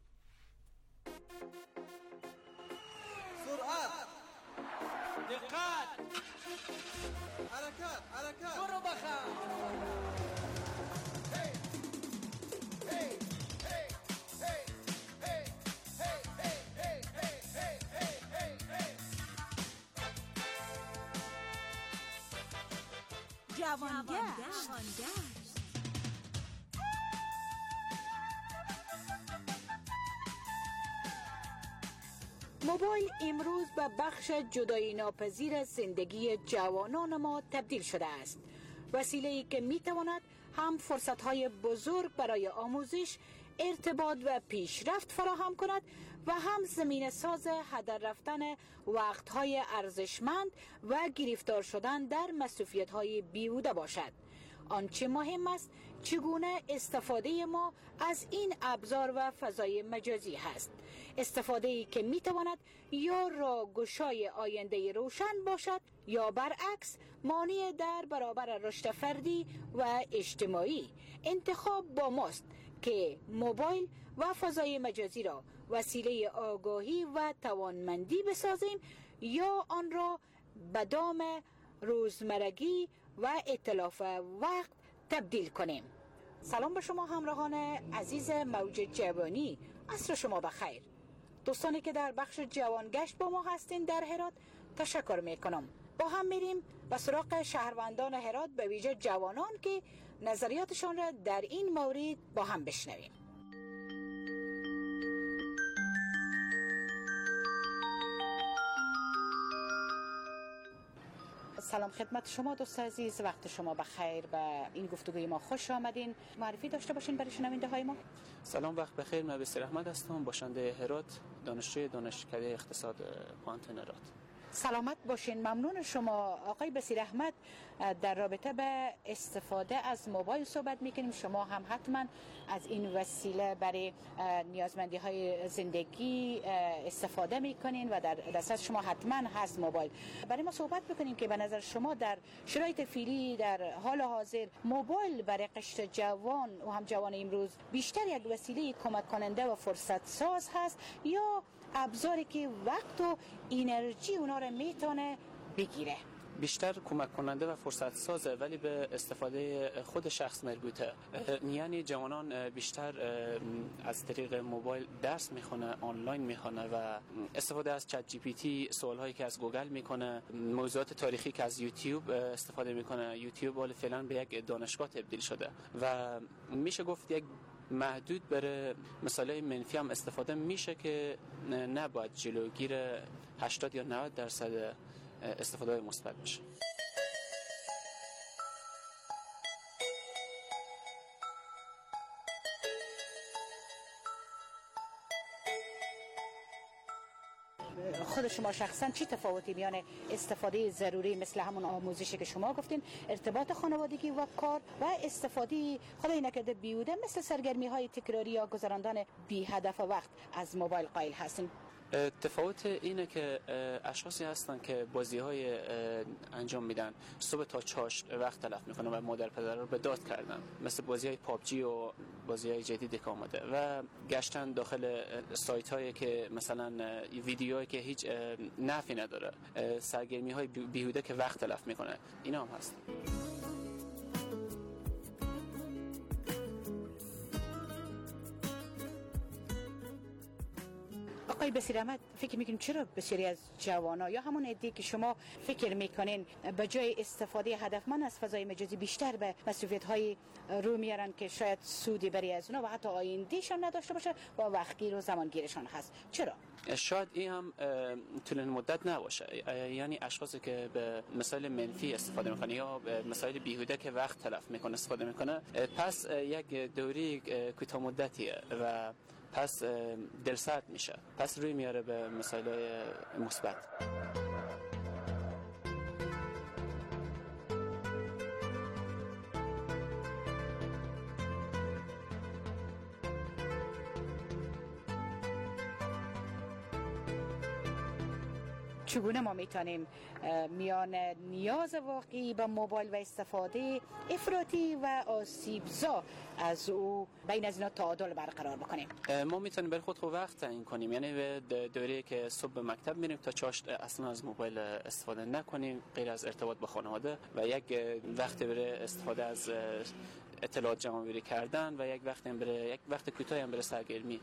سرعت، دقت، حرکت، حرکت، برو بخم. هی هی هی هی هی هی هی هی هی هی جوانگشت. موبایل امروز به بخش جدایی ناپذیر از زندگی جوانان ما تبدیل شده است. وسیله‌ای که می‌تواند هم فرصت‌های بزرگ برای آموزش، ارتباط و پیشرفت فراهم کند و هم زمینه ساز هدر رفتن وقت‌های ارزشمند و گرفتار شدن در مصروفیت‌های بیهوده باشد. آنچه مهم است چگونه استفاده ما از این ابزار و فضای مجازی هست. استفاده‌ای که می‌تواند یا راهگشای آینده روشن باشد یا برعکس مانع در برابر رشد فردی و اجتماعی. انتخاب با ماست که موبایل و فضای مجازی را وسیله آگاهی و توانمندی بسازیم یا آن را به دام روزمرگی و اتلاف وقت تبدیل کنیم. سلام به شما همراهان عزیز موج جوانی، عصر شما بخیر. دوستانی که در بخش جوانگشت با ما هستین در هرات تشکر میکنم. با هم میریم به سراغ شهروندان هرات، به ویژه جوانان که نظریاتشان را در این مورد با هم بشنویم. سلام خدمت شما دوست عزیز، وقت شما بخیر. به این گفتگوی ما خوش آمدین. معرفی داشته باشین برای شنونده های ما. سلام، وقت بخیر. من بسیر احمد هستم، باشنده هرات، دانشجوی دانشکده اقتصاد پانتون هرات. سلامت باشین. ممنون شما آقای بسیر احمد. در رابطه به استفاده از موبایل صحبت میکنیم. شما هم حتما از این وسیله برای نیازمندی های زندگی استفاده میکنین و در دست شما حتما هست موبایل. برای ما صحبت بکنیم که به نظر شما در شرایط فعلی در حال حاضر موبایل برای قشر جوان و هم جوان امروز بیشتر یک وسیله کمک کننده و فرصت ساز هست یا ابزاری که وقت و انرژی اونا رو میتونه بگیره؟ بیشتر کمک کننده و فرصت سازه ولی به استفاده خود شخص مربوطه. یعنی جوانان بیشتر از طریق موبایل درس میخونه، آنلاین میخونه و استفاده از چت جی پی تی، سوالهایی که از گوگل میکنه، موضوعات تاریخی که از یوتیوب استفاده میکنه. یوتیوب حالا فعلا به یک دانشگاه تبدیل شده و میشه گفت یک محدود بر مسائل منفی هم استفاده میشه که نباید جلوگیر هشتاد یا نود درصد استفاده های مثبت بشه. خود شما شخصا چی تفاوتی میان استفاده ضروری مثل همون آموزشی که شما گفتین، ارتباط خانوادگی و کار، و استفاده خدای نکرده بیهوده مثل سرگرمی های تکراری یا گذراندن بی هدف وقت از موبایل قائل هستین؟ تفاوت اینه که اشخاصی هستن که بازی های انجام میدن، صبح تا چاشت وقت تلف میکنن و مادر پدر رو به داد کردن، مثل بازی های پابجی و بازی های جدیدی که آمده، و گشتن داخل سایت هایی که مثلا ویدیوهایی که هیچ نفعی نداره، سرگرمی های بیهوده که وقت تلف میکنه، اینا هم هست. آقای بصیر احمد، فکر میکنین چرا بسیاری از جوانان یا همون عده‌ای که شما فکر میکنین به جای استفاده هدفمند از فضای مجازی بیشتر به مسئولیت‌های رو میارن که شاید سودی بری از اونا و حتی آیندهشان نداشته باشه و وقتگیر و زمانگیرشان هست؟ چرا؟ شاید این هم طولانی مدت نباشه، یعنی اشخاصی که به مسائل منفی استفاده میکنه یا به مسائل بیهوده که وقت تلف میکنه استفاده میکنه، پس یک دوری کوتاه مدتیه و پس دلسرد میشه، پس روی میاره به مسائل مثبت. چگونه ما میتونیم میان نیاز واقعی به موبایل و استفاده افراطی و آسیبزا از او بین از اینا تعادل برقرار بکنیم؟ ما میتونیم برای خود خود وقت تعیین کنیم، یعنی به دوره‌ای که صبح به مکتب میریم تا چاشت اصلا از موبایل استفاده نکنیم غیر از ارتباط با خانواده، و یک وقت برای استفاده از اطلاعات جمع‌آوری کردن و یک وقت هم برای یک وقت کوتاهی هم برای سرگرمی.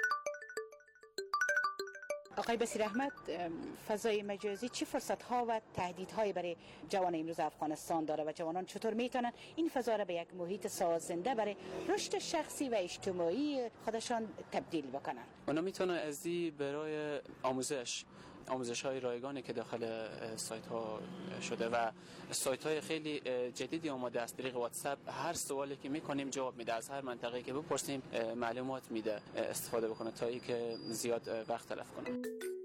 آقای بصیر احمد، فضای مجازی چه فرصت‌ها و تهدیدهایی برای جوان امروز افغانستان داره و جوانان چطور میتونن این فضا را به یک محیط سازنده برای رشد شخصی و اجتماعی خودشان تبدیل بکنن؟ اونا میتونن از این برای آموزش آموزش های رایگانی که داخل سایت ها شده و سایت های خیلی جدیدی آماده از طریق واتساپ، هر سوالی که میکنیم جواب میده، از هر منطقه‌ای که بپرسیم معلومات میده، استفاده بکنه تا اینکه زیاد وقت تلف کنه.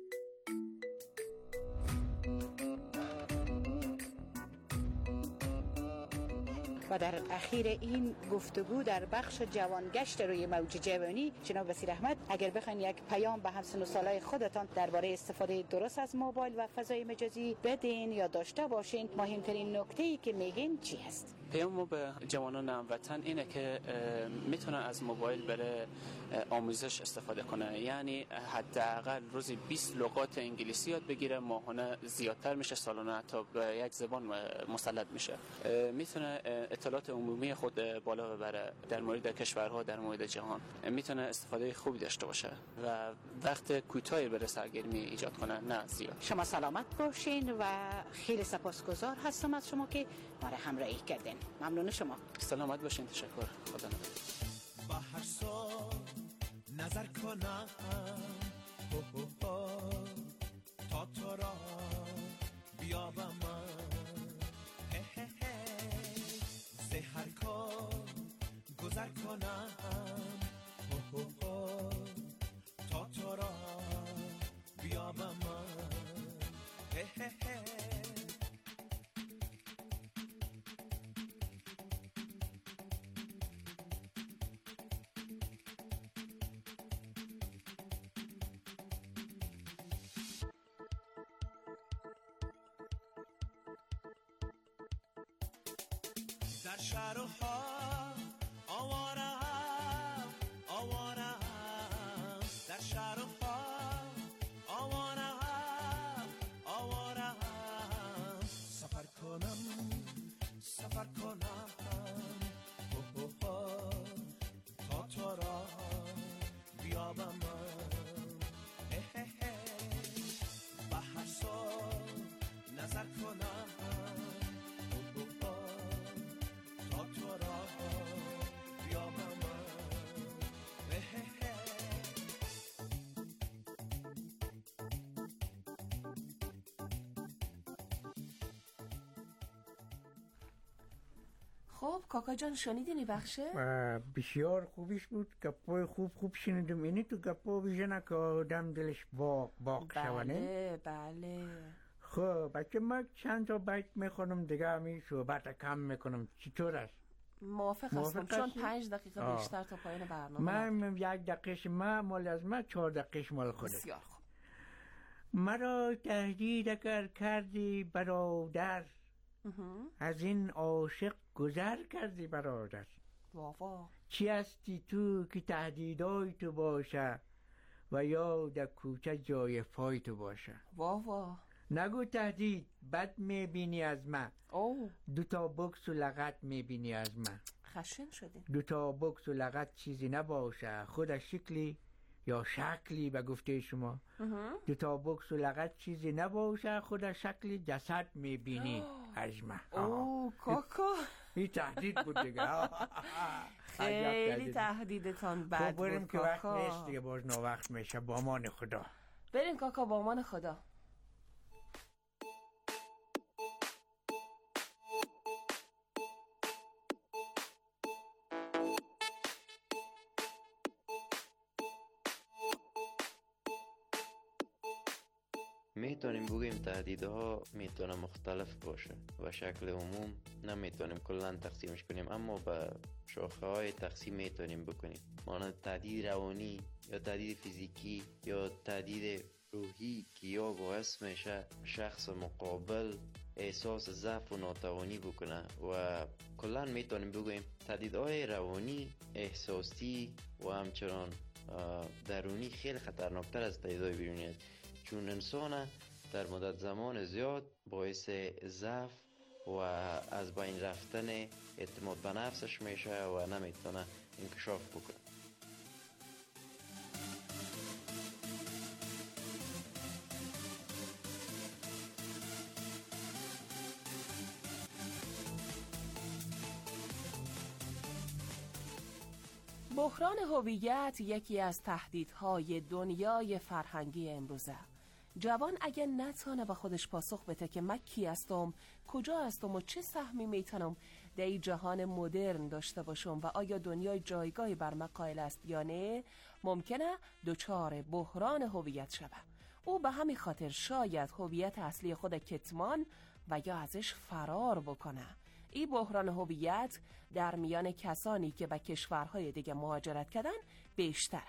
و در اخیر این گفتگو در بخش جوانگشت روی موج جوانی، جناب بصیر احمد، اگر بخواید یک پیام به همسن و سالای خودتان درباره استفاده درست از موبایل و فضای مجازی بدین یا داشته باشین، مهمترین نکته‌ای که میگین چی هست؟ پیام به جوانان هموطن اینه که میتونن از موبایل برای آموزش استفاده کنه، یعنی حداقل روزی بیست لغات انگلیسی یاد بگیره، ماهانه زیادتر میشه، سالانه تا به یک زبان مسلط میشه. میتونه اطلاعات عمومی خود بالا ببره در مورد کشورها، در مورد جهان، میتونه استفاده خوبی داشته باشه و وقت کوتاهی برای سرگرمی ایجاد کنه، نه زیاد. شما سلامت باشین و خیلی سپاسگزار هستم از شما که ما را همراهی کردین. ممنون شما. سلامت باشین. تشکر. خدا نگهدار. با هر سال نظر کنم تا تو را بیابم، زهر کار گذر کنم تا تو را بیابم. در شهر و ها آوارم آوارم، در شهر و ها آوارم آوارم، سفر کنم سفر کنم تا تو را بیابم. به هر سال نظر کنم تا تو را بیابم. خب کاکا جان شنیدین بخشه؟ بسیار خوبیش بود، گپای خوب خوب شنیدم. اینی تو گپا بیشنه که آدم دلش باق باق شونه. بله بله. خب بچه ما چند تا بیت میخونم دیگه همی صحبت کم میکنم. چطور است؟ موافق هستم چون پنج دقیقه آه. بیشتر تا پایان برنامه. من یک دقیقش ما مال از ما، چهار دقیقش مال خودت. بسیار خوب. مرا تهدید اگر کردی برادر، از این عاشق گذر کردی برادر. واوا. چی هستی تو که تهدیدای تو باشه و یا در کوچه جای پای تو باشه؟ واوا. نگو تهدید، بد میبینی از من. او دوتا بکس و لغت میبینی از من. خشن شدین. دوتا بکس و لغت چیزی نباشه، خود شکلی یا شکلی به گفته شما. دوتا بکس و لغت چیزی نباشه، خود شکلی جسد میبینی از من. او کاکا این تهدید بود دیگه. خیلی تهدیدتان بد بود بریم که وقت نیست دیگه، باز نو وقت میشه. با امان خدا. بریم کاکا، با امان خدا. میتونیم بگیم تهدیدها میتونه مختلف باشه و شکل عموم نمیتونیم کلا تقسیمش کنیم، اما به شاخه های تقسیم میتونیم بکنیم. مانند تهدید روانی یا تهدید فیزیکی یا تهدید روحی که یا باعث میشه شخص مقابل احساس ضعف و ناتوانی بکنه. و کلا میتونیم بگیم تهدیدهای روانی، احساسی و همچنان درونی خیلی خطرناکتر از تهدیدهای بیرونی است، چون انسان در مدت زمان زیاد باعث ضعف و از بین رفتن اعتماد به نفسش میشه و نمیتونه انکشاف بکنه. بحران هویت یکی از تهدیدهای دنیای فرهنگی امروزه. جوان اگه نتانه به خودش پاسخ بده که من کی هستم، کجا هستم و چه سهمی میتونم در این جهان مدرن داشته باشم و آیا دنیای جایگاهی بر من قائل است یا نه، ممکنه دچار بحران هویت شود. او به همین خاطر شاید هویت اصلی خود کتمان و یا ازش فرار بکنه. این بحران هویت در میان کسانی که به کشورهای دیگه مهاجرت کردن بیشتره.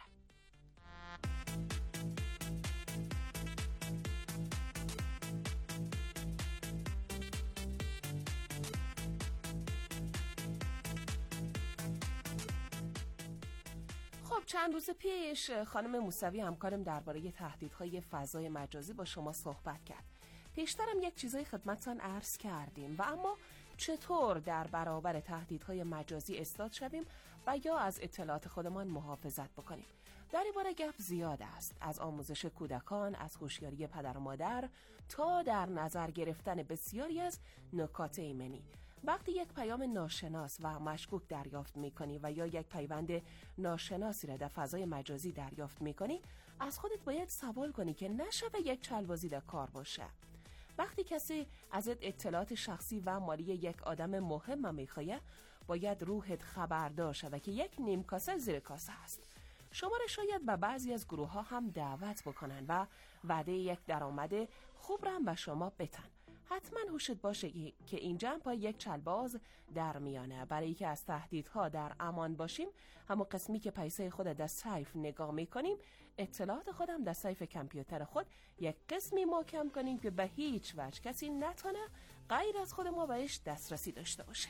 خب چند روز پیش خانم موسوی همکارم درباره تهدیدهای فضای مجازی با شما صحبت کرد. پیشترم یک چیزای خدمتتان عرض کردیم و اما چطور در برابر تهدیدهای مجازی ایستاد شویم و یا از اطلاعات خودمان محافظت بکنیم. در این باره گپ زیاد است، از آموزش کودکان، از هوشیاری پدر و مادر تا در نظر گرفتن بسیاری از نکات ایمنی. وقتی یک پیام ناشناس و مشکوک دریافت میکنی و یا یک پیوند ناشناسی را در فضای مجازی دریافت میکنی، از خودت باید سوال کنی که نشوه یک چلبازی در کار باشه. وقتی کسی ازت اطلاعات شخصی و مالی یک آدم مهم میخواه، باید روحت خبردار شود که یک نیم کاسه زیر کاسه است. شما را شاید به بعضی از گروه ها هم دعوت بکنن و وعده یک درآمد خوب را هم به شما بتن. حتما هوشت باشه که این جمع پای یک چلباز در میانه. برای که از تهدیدها در امان باشیم، همون قسمی که پیسه خود در سیف نگاه میکنیم، اطلاعات خودم در سیف کامپیوتر خود یک قسمی محکم کنیم که به هیچ وجه کسی نتونه غیر از خود ما بهش دسترسی داشته باشه.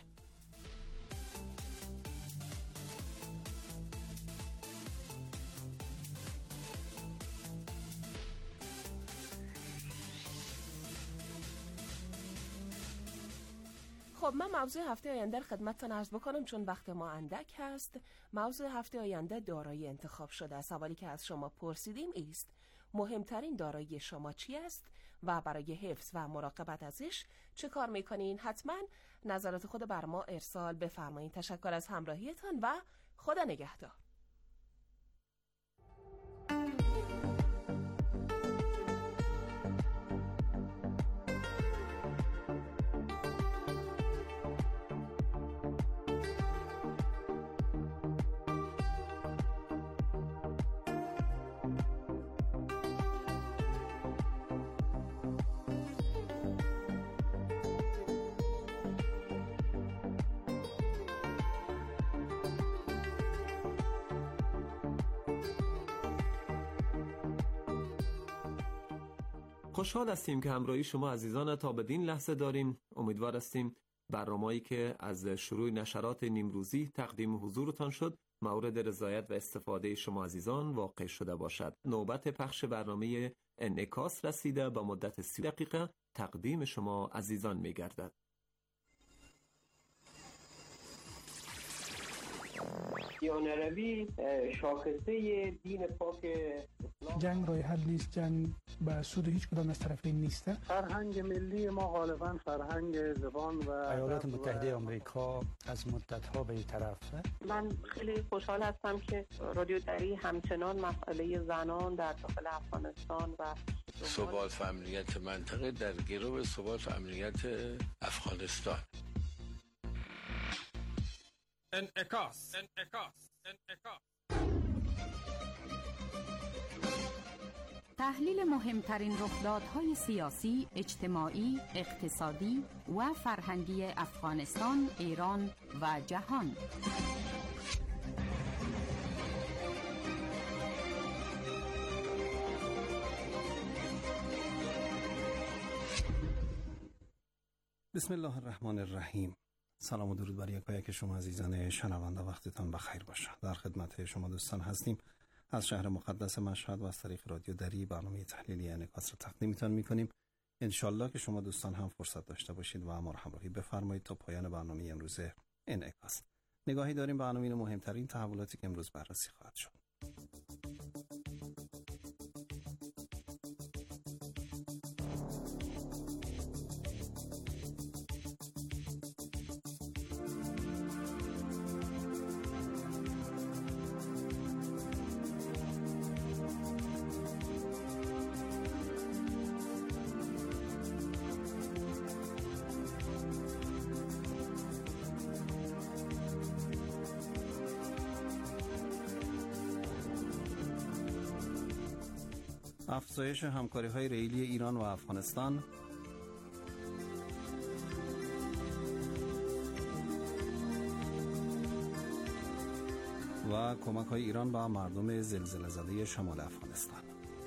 خب من موضوع هفته آینده خدمتتان عرض بکنم چون وقت ما اندک هست. موضوع هفته آینده دارایی انتخاب شده. سوالی که از شما پرسیدیم است: مهمترین دارایی شما چی است و برای حفظ و مراقبت ازش چه کار میکنین؟ حتما نظرات خود بر ما ارسال بفرمایید. تشکر از همراهیتان و خدا نگهدار. خوشحال هستیم که همراهی شما عزیزان تا بدین لحظه داریم. امیدوار هستیم برنامه‌ای که از شروع نشرات نیمروزی تقدیم حضورتان شد مورد رضایت و استفاده شما عزیزان واقع شده باشد. نوبت پخش برنامه انعکاس رسیده، با مدت سی دقیقه تقدیم شما عزیزان می گردد. دیانه روی شاخصه دین پاک اسلام. جنگ راه حل نیست، جنگ به سود هیچ کدام از طرفین نیست. فرهنگ ملی ما غالبا فرهنگ زبان و ایالات متحده آمریکا از مدت‌ها به این طرفه. من خیلی خوشحال هستم که رادیو دری همچنان مسئله زنان در داخل افغانستان و ثبات و امنیت منطقه در گرو ثبات و امنیت افغانستان. انعکاس انعکاس انعکاس تحلیل مهمترین رخدادهای سیاسی، اجتماعی، اقتصادی و فرهنگی افغانستان، ایران و جهان. بسم الله الرحمن الرحیم. سلام و درود بر یکایک شما عزیزان شنونده، وقتتان بخیر باشد. در خدمت شما دوستان هستیم از شهر مقدس مشهد و از طریق رادیو دری برنامه تحلیلی انعکاس را تقدیمتان می‌کنیم. انشالله که شما دوستان هم فرصت داشته باشید و ما را همراهی بفرمایید تا پایان برنامه امروز انعکاس. نگاهی داریم به عناوین مهمترین تحولاتی که امروز بررسی خواهد شد. افزایش همکاری‌های ریلی ایران و افغانستان، و کمک‌های ایران به مردم زلزله زده شمال افغانستان.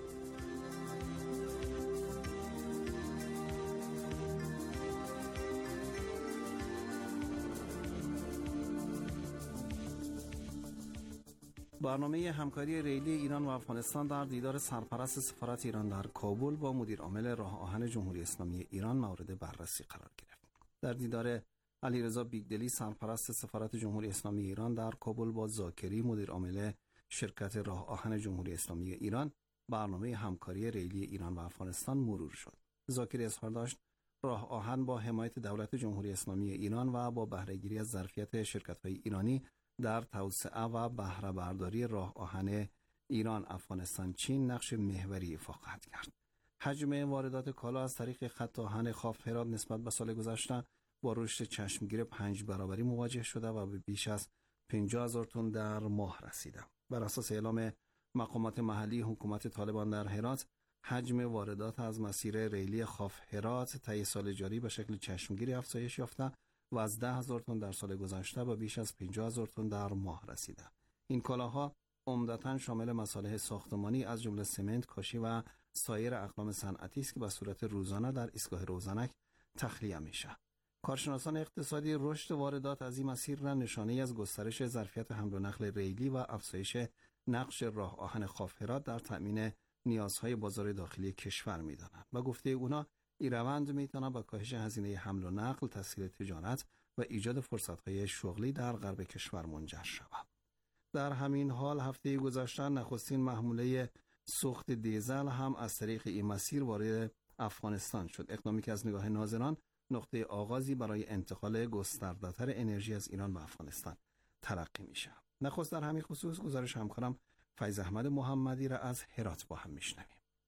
برنامه همکاری ریلی ایران و افغانستان در دیدار سرپرست سفارت ایران در کابل با مدیر عامل راه آهن جمهوری اسلامی ایران مورد بررسی قرار گرفت. در دیدار علیرضا بیگدلی سرپرست سفارت جمهوری اسلامی ایران در کابل با زاکری مدیر عامل شرکت راه آهن جمهوری اسلامی ایران برنامه همکاری ریلی ایران و افغانستان مرور شد. زاکری اظهار داشت راه آهن با حمایت دولت جمهوری اسلامی ایران و با بهره‌گیری از ظرفیت شرکت‌های ایرانی در توسعه و بهره برداری راه آهن ایران، افغانستان، چین نقش محوری ایفا خواهد کرد. حجم واردات کالا از طریق خط آهن خاف هرات نسبت به سال گذشته با رشد چشمگیر پنج برابری مواجه شده و به بیش از پنجاه هزار تن در ماه رسیده. بر اساس اعلام مقامات محلی حکومت طالبان در هرات، حجم واردات از مسیر ریلی خاف هرات طی سال جاری به شکل چشمگیری افزایش یافته و از ده هزار تن در سال گذشته به بیش از پنجاه هزار تن در ماه رسیده. این کالاها عمدتاً شامل مصالح ساختمانی از جمله سمنت، کاشی و سایر اقلام صنعتی است که به صورت روزانه در ایستگاه روزنک تخلیه میشه. کارشناسان اقتصادی رشد واردات از این مسیر را نشانه‌ای از گسترش ظرفیت حمل و نقل ریلی و افزایش نقش راه آهن خاف هرات در تأمین نیازهای بازار داخلی کشور می‌دانند. با گفته اونا این روند میتونه با کاهش هزینه حمل و نقل، تسهیل تجارت و ایجاد فرصت‌های شغلی در غرب کشور منجر شود. در همین حال هفته گذشته نخستین محموله سوخت دیزل هم از طریق این مسیر وارد افغانستان شد. اقدامی که از نگاه ناظران نقطه آغازی برای انتقال گسترده‌تر انرژی از ایران به افغانستان تلقی میشه. نخست در همین خصوص گزارش همکارم فیض احمد محمدی را از هرات با هم میشنویم.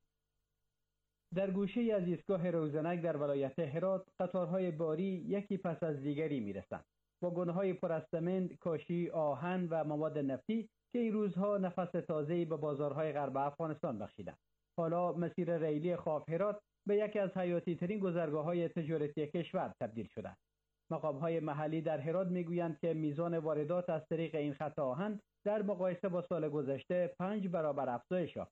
در گوشه از ایستگاه روزنک در ولایت هرات قطارهای باری یکی پس از دیگری میرسند. واگن‌های پر از سمنت، کاشی، آهن و مواد نفتی که این روزها نفس تازه‌ای به بازارهای غرب افغانستان بخشیدند. حالا مسیر ریلی خاف هرات به یکی از حیاتی ترین گذرگاه‌های تجارتی کشور تبدیل شده است. مقام‌های محلی در هرات میگویند که میزان واردات از طریق این خط آهن در مقایسه با سال گذشته پنج برابر افزایش یافته است.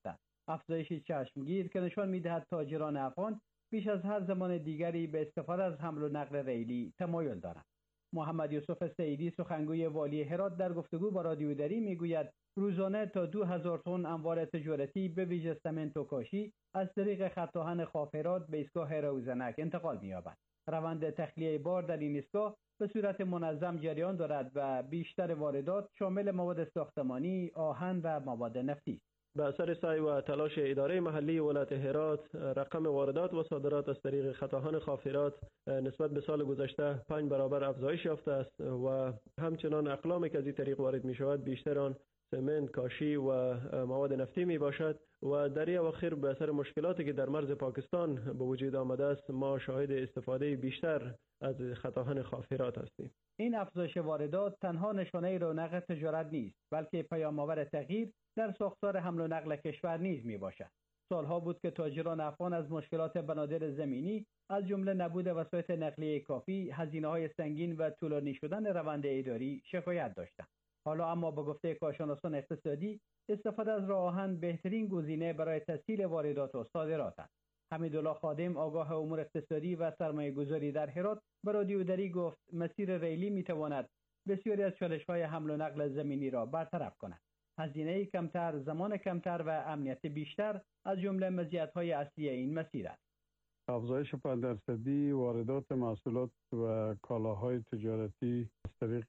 افزایش چشمگیر که نشان می‌دهد تاجران افغان بیش از هر زمان دیگری به استفاده از حمل و نقل ریلی تمایل دارند. محمد یوسف سعیدی سخنگوی والی هرات در گفتگو با رادیو دری میگوید روزانه تا دو هزار تن اموال تجارتی به ویژه سمنت و کاشی از طریق خط آهن خاف هرات به ایستگاه روزنک انتقال می‌یابد. روند تخلیه بار در این ایستگاه به صورت منظم جریان دارد و بیشتر واردات شامل مواد ساختمانی، آهن و مواد نفتی است. به اثر سعی و تلاش اداره محلی ولایت هرات، رقم واردات و صادرات از طریق خط آهن خاف هرات نسبت به سال گذشته پنج برابر افزایش یافته است و همچنان اقلامی که از این طریق وارد می شود بیشتر آن سمنت، کاشی و مواد نفتی می باشد و در این اواخر به اثر مشکلاتی که در مرز پاکستان به وجود آمده است ما شاهد استفاده بیشتر از خط آهن خاف هرات هستیم. این افزایش واردات تنها نشانه رونق تجارت نیست بلکه پیام‌آور تغییر در ساختار حمل و نقل کشور نیز می باشد. سالها بود که تاجران افغان از مشکلات بنادر زمینی از جمله نبود وسایط نقلیه کافی، هزینه‌های سنگین و طولانی شدن روند اداری شکایت داشتند. حالا اما با گفته کارشناسان اقتصادی استفاده از راه آهن بهترین گزینه برای تسهیل واردات و صادرات است. حمیدالله خادم آگاه امور اقتصادی و سرمایه‌گذاری در هرات به رادیو دری گفت مسیر ریلی می‌تواند بسیاری از چالش‌های حمل و نقل زمینی را برطرف کند. هزینه کمتر، زمان کمتر و امنیت بیشتر از جمله مزیت‌های اصلی این مسیر است. افزایش پنج درصدی واردات محصولات و کالاهای تجارتی از طریق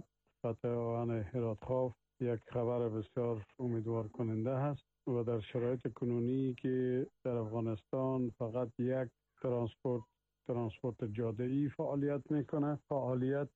خط آهن هرات خاف یک خبر بسیار امیدوار کننده است و در شرایط کنونی که در افغانستان فقط یک ترانسپورت ترانسپورت جاده‌ای فعالیت میکنه، فعالیت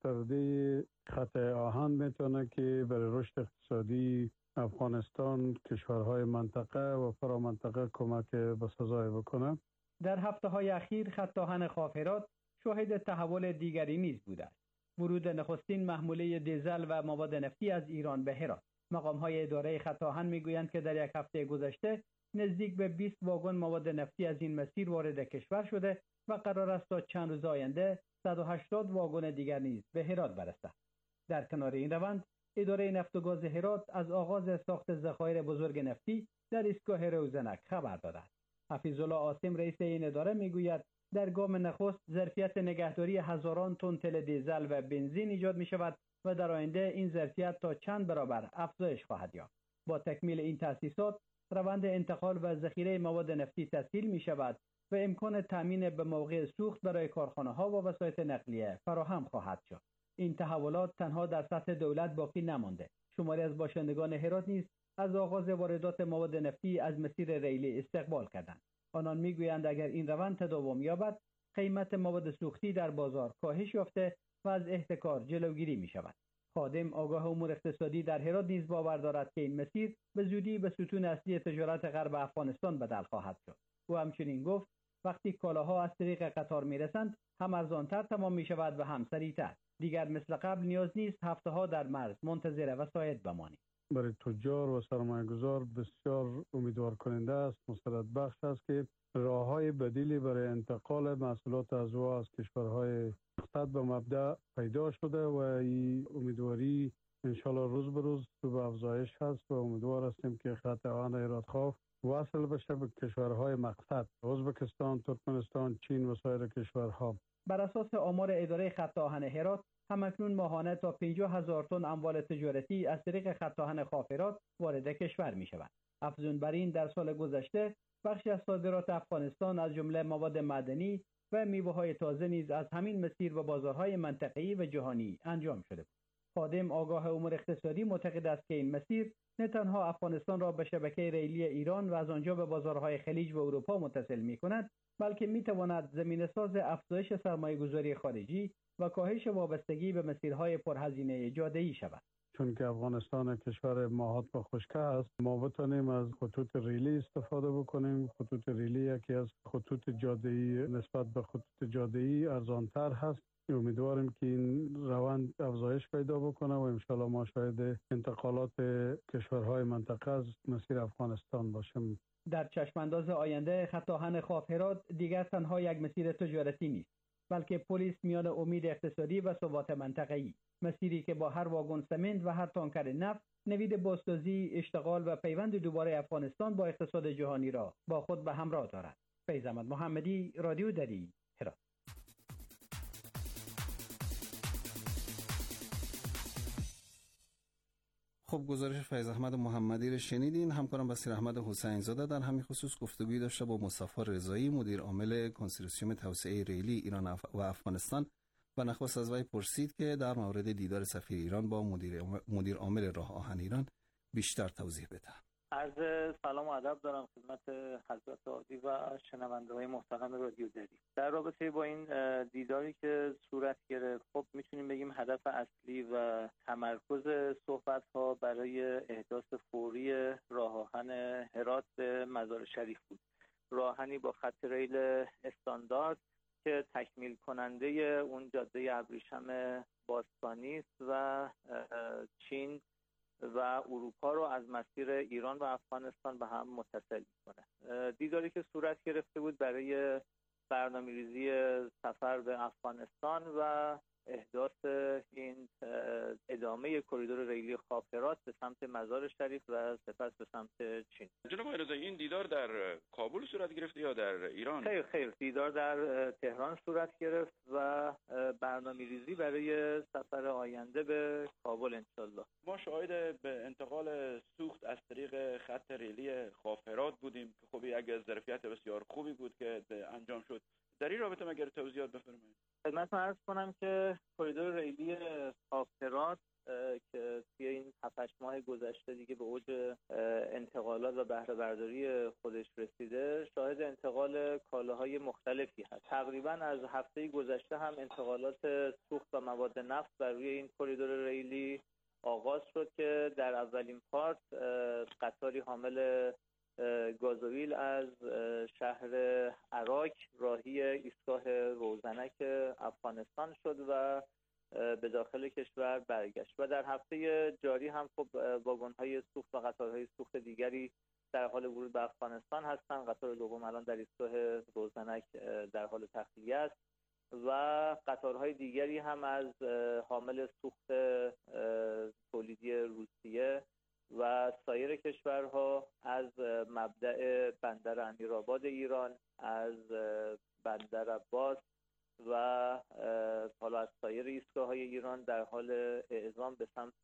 گسترده خط آهن میتونه که برای رشد اقتصادی افغانستان، کشورهای منطقه و فرامنطقه کمک بسزای بکنه. در هفته‌های اخیر خط آهن خاف هرات شاهد تحول دیگری نیز بوده است. ورود نخستین محموله دیزل و مواد نفتی از ایران به هرات. مقام‌های اداره خط آهن میگویند که در یک هفته گذشته نزدیک به بیست واگن مواد نفتی از این مسیر وارد کشور شده و قرار است تا چند روز آینده صد و هشتاد واگن دیگر نیز به هرات برسد. در کنار این روند اداره نفت و گاز هرات از آغاز ساخت ذخایر بزرگ نفتی در ایستگاه روزنک خبر داده است. حفیظالله عاصم رئیس این اداره میگوید در گام نخست ظرفیت نگهداری هزاران تن تل دیزل و بنزین ایجاد می شود و در آینده این ظرفیت تا چند برابر افزایش خواهد یافت. با تکمیل این تأسیسات روند انتقال و ذخیره مواد نفتی تسهیل می شود و امکان تامین به موقع سوخت برای کارخانه ها و وسایط نقلیه فراهم خواهد شد. این تحولات تنها در سطح دولت باقی نمانده. شماری از باشندگان هرات نیز از آغاز واردات مواد نفتی از مسیر ریلی استقبال کردند. آنان میگویند اگر این روند تداوم یابد قیمت مواد سوختی در بازار کاهش یافته و از احتکار جلوگیری می شود. خادم آگاه امور اقتصادی در هرات نیز باور دارد که این مسیر به زودی به ستون اصلی تجارت غرب افغانستان بدل خواهد شد. او همچنین گفت وقتی کالاها از طریق قطار میرسند هم ارزانتر تمام می شود و هم سریعتر. دیگر مثل قبل نیاز نیست هفته ها در مرز منتظر وسایط بمانیم. برای تجار و سرمایه‌گذار بسیار امیدوار کننده است، مسرت بخش است که راه‌های بدیلی برای انتقال محصولات از و از کشورهای مقصد به مبدأ پیدا شده و این امیدواری انشالله روز به روز به افزایش هست و امیدوار هستیم که خط آهن هرات خاف وصل بشه به کشورهای مقصد، ازبکستان، ترکمنستان، چین و سایر کشورها. بر اساس آمار اداره خط آهن هرات همکنون ماهانه تا پنجاه هزار تن اموال تجارتی از طریق خط آهن خاف هرات وارد کشور می شود. افزون بر این در سال گذشته بخشی از صادرات افغانستان از جمله مواد معدنی و میوه‌های تازه نیز از همین مسیر و بازارهای منطقه‌ای و جهانی انجام شده بود. خادم آگاه امور اقتصادی معتقد است که این مسیر نه تنها افغانستان را به شبکه ریلی ایران و از آنجا به بازارهای خلیج و اروپا متصل می‌کند، بلکه می‌تواند زمینه‌ساز افزایش سرمایه‌گذاری خارجی و کاهش وابستگی به مسیرهای پرهزینه جاده‌ای شود. چون که افغانستان کشور ماهات و خشک است، ما بتونیم از خطوط ریلی استفاده بکنیم. خطوط ریلی یکی از خطوط جاده‌ای نسبت به خطوط جاده‌ای ارزانتر هست. امیدواریم که این روند افزایش پیدا بکنه و انشالله ما شاهد انتقالات کشورهای منطقه از مسیر افغانستان باشیم. در چشمانداز آینده خط آهن خاف هرات دیگر تنها یک مسیر تجارتی نیست، بلکه پلیس میان امید اقتصادی و ثبات منطقه‌ای. مسیری که با هر واگن سمنت و هر تانکر نفت نوید بازسازی، اشتغال و پیوند دوباره افغانستان با اقتصاد جهانی را با خود به همراه دارد. فیض احمد محمدی، رادیو دری، هرات. خب گزارش فیض احمد محمدی رو شنیدین. همکارم بصیر احمد حسین زاده در همین خصوص گفتگوی داشته با مصطفی رضایی، مدیر عامل کنسورسیوم توسعه ریلی ایران و افغانستان و نخست از وی پرسید که در مورد دیدار سفیر ایران با مدیر مدیر عامل راه آهن ایران بیشتر توضیح بده. عرض سلام و ادب دارم خدمت حضرت عالی و شنونده های محترم رادیو دری. در رابطه با این دیداری که صورت گرفت، خب میتونیم بگیم هدف اصلی و تمرکز صحبت ها برای احداث فوری راه آهن هرات به مزار شریف بود. راهنی با خط ریل استاندارد که تکمیل کننده اون جاده ابریشم باستانی است و چین و اروپا رو از مسیر ایران و افغانستان به هم متصل می‌کنه. دیداری که صورت گرفته بود برای برنامه‌ریزی سفر به افغانستان و احداث این ادامه کریدور ریلی خواب-هرات به سمت مزار شریف و سپس به سمت چین. جناب رضایی، این دیدار در کابل صورت گرفت یا در ایران؟ خیر خیر دیدار در تهران صورت گرفت و برنامه‌ریزی برای سفر آینده به کابل انشالله. ما شاهد به انتقال سوخت از طریق خط ریلی خواب-هرات بودیم که خب یک ظرفیت بسیار خوبی بود که انجام شد. در این رابطه مگر توضیحات بفرمایید. خدمتتون عرض کنم که کریدور ریلی خواب-هرات که توی این هفت هشت ماه گذشته دیگه به اوج انتقالات و بهره برداری خودش رسیده، شاهد انتقال کالاهای مختلفی هست. تقریبا از هفته گذشته هم انتقالات سوخت و مواد نفت بر روی این کریدور ریلی آغاز شد که در اولین پارت قطاری حامل گازوئیل از شهر عراق راهی ایستگاه روزنک افغانستان شد و به داخل کشور برگشت و در هفته جاری هم خب واگن‌های سوخت و قطارهای سوخت دیگری در حال ورود به افغانستان هستند. قطار دوم الان در ایستگاه روزنک در حال تخلیه است و قطارهای دیگری هم از حامل سوخت تولیدی روسیه و سایر کشورها از مبدأ بندر امیرآباد ایران، از بندر عباس و حالا از سایر ایستگاه‌های ایران در حال اعزام به سمت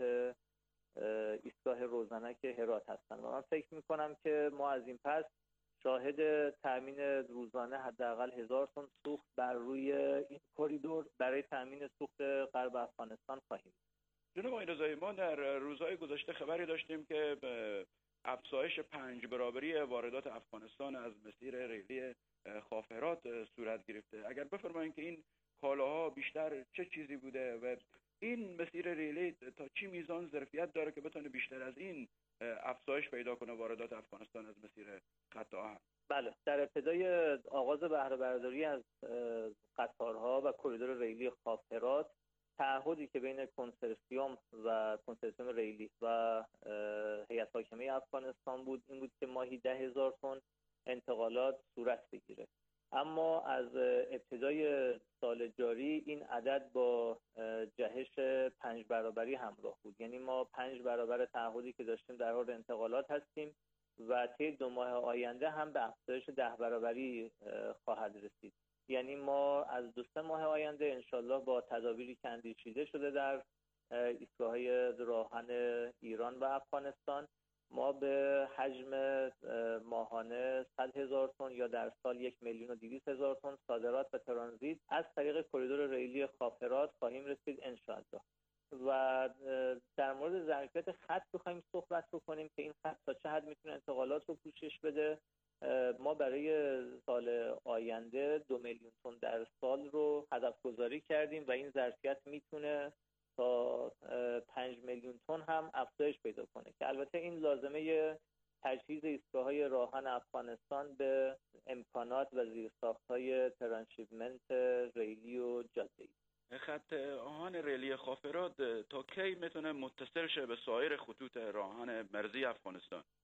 ایستگاه روزنک هرات هستند و من فکر می‌کنم که ما از این پس شاهد تامین روزانه حداقل هزار تن سوخت بر روی این کریدور برای تامین سوخت غرب افغانستان خواهیم. جناب آقای رضایی، ما در روزهای گذشته خبری داشتیم که به افزایش پنج برابری واردات افغانستان از مسیر ریلی خواب-هرات صورت گرفته. اگر بفرمایید که این کالاها بیشتر چه چیزی بوده و این مسیر ریلی تا چی میزان ظرفیت داره که بتونه بیشتر از این افزایش پیدا کنه واردات افغانستان از مسیر خط آهن؟ بله، در ابتدای آغاز بهره برداری از قطارها و کریدور ریلی خواب-هرات تعهدی که بین کنسرسیوم و کنسرسیوم ریلی و هیئت حاکمه افغانستان بود این بود که ماهی ده هزار تن انتقالات صورت بگیره. اما از ابتدای سال جاری این عدد با جهش پنج برابری همراه بود، یعنی ما پنج برابر تعهدی که داشتیم در حال انتقالات هستیم و طی دو ماه آینده هم به افزایش ده برابری خواهد رسید. یعنی ما از دو سه ماه آینده انشالله با تدابیری که اندیشیده شده در ایستگاه‌های راهن ایران و افغانستان ما به حجم ماهانه صد هزار تن یا در سال یک میلیون و دویست هزار تن صادرات و ترانزیت از طریق کریدور ریلی خواب-هرات خواهیم رسید انشالله. و در مورد ظرفیت خط بخوایم صحبت بکنیم که این خط تا چه حد میتونه انتقالات رو پوشش بده، ما برای سال آینده دو میلیون تن در سال رو هدف گذاری کردیم و این ظرفیت میتونه تا پنج میلیون تن هم افزایش پیدا کنه که البته این لازمه تجهیز ایستگاه‌های راهن افغانستان به امکانات و زیرساخت‌های ترانشیپمنت ریلی و جاده‌ای. خط آهن ریلی خواب-هرات تا کی میتونه متصل شه به سایر خطوط راهن مرزی افغانستان؟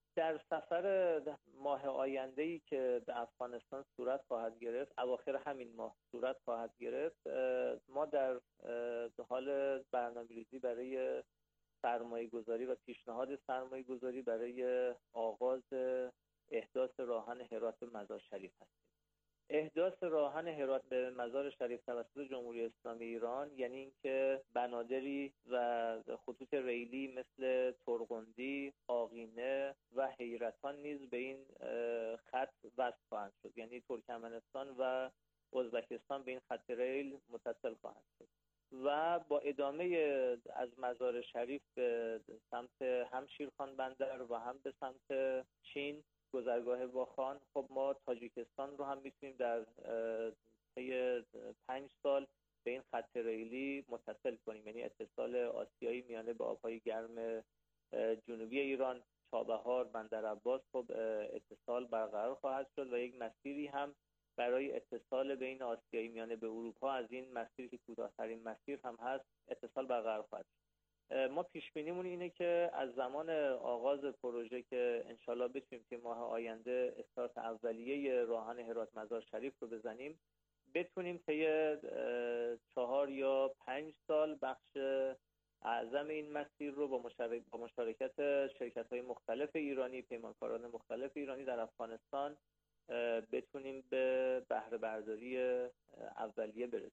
در سفر ماه آینده‌ای که به افغانستان صورت خواهد گرفت، اواخر همین ماه صورت خواهد گرفت، ما در حال برنامه‌ریزی برای سرمایه‌گذاری و پیشنهاد سرمایه‌گذاری برای آغاز احداث راهن هرات به مزار شریف هستیم. احداث راهن هرات به مزار شریف توسط جمهوری اسلامی ایران یعنی اینکه بنادری و خطوط ریلی مثل ترغندی، آقینه و حیرتان نیز به این خط وصل خواهند شد، یعنی ترکمنستان و ازبکستان به این خط ریل متصل خواهند شد و با ادامه از مزار شریف به سمت هم شیرخان بندر و هم به سمت چین گذرگاه واخان، خب ما تاجیکستان رو هم میتونیم در طی پنج سال به این خط ریلی متصل کنیم، یعنی اتصال آسیایی میانه به آبهای گرم جنوبی ایران، چابهار، بندر عباس، خب اتصال برقرار خواهد شد و یک مسیری هم برای اتصال بین آسیایی میانه به اروپا از این مسیری که کوتاه‌ترین مسیر هم هست اتصال برقرار خواهد شد. ما پیش بینیمون اینه که از زمان آغاز پروژه که انشالله بتونیم که ماه آینده استارت اولیه راهن هرات مزار شریف رو بزنیم، بتونیم طی چهار یا پنج سال بخش اعظم این مسیر رو با مشارک با مشارکت شرکت‌های مختلف ایرانی، پیمانکاران مختلف ایرانی در افغانستان بتونیم به بهره برداری اولیه برسیم.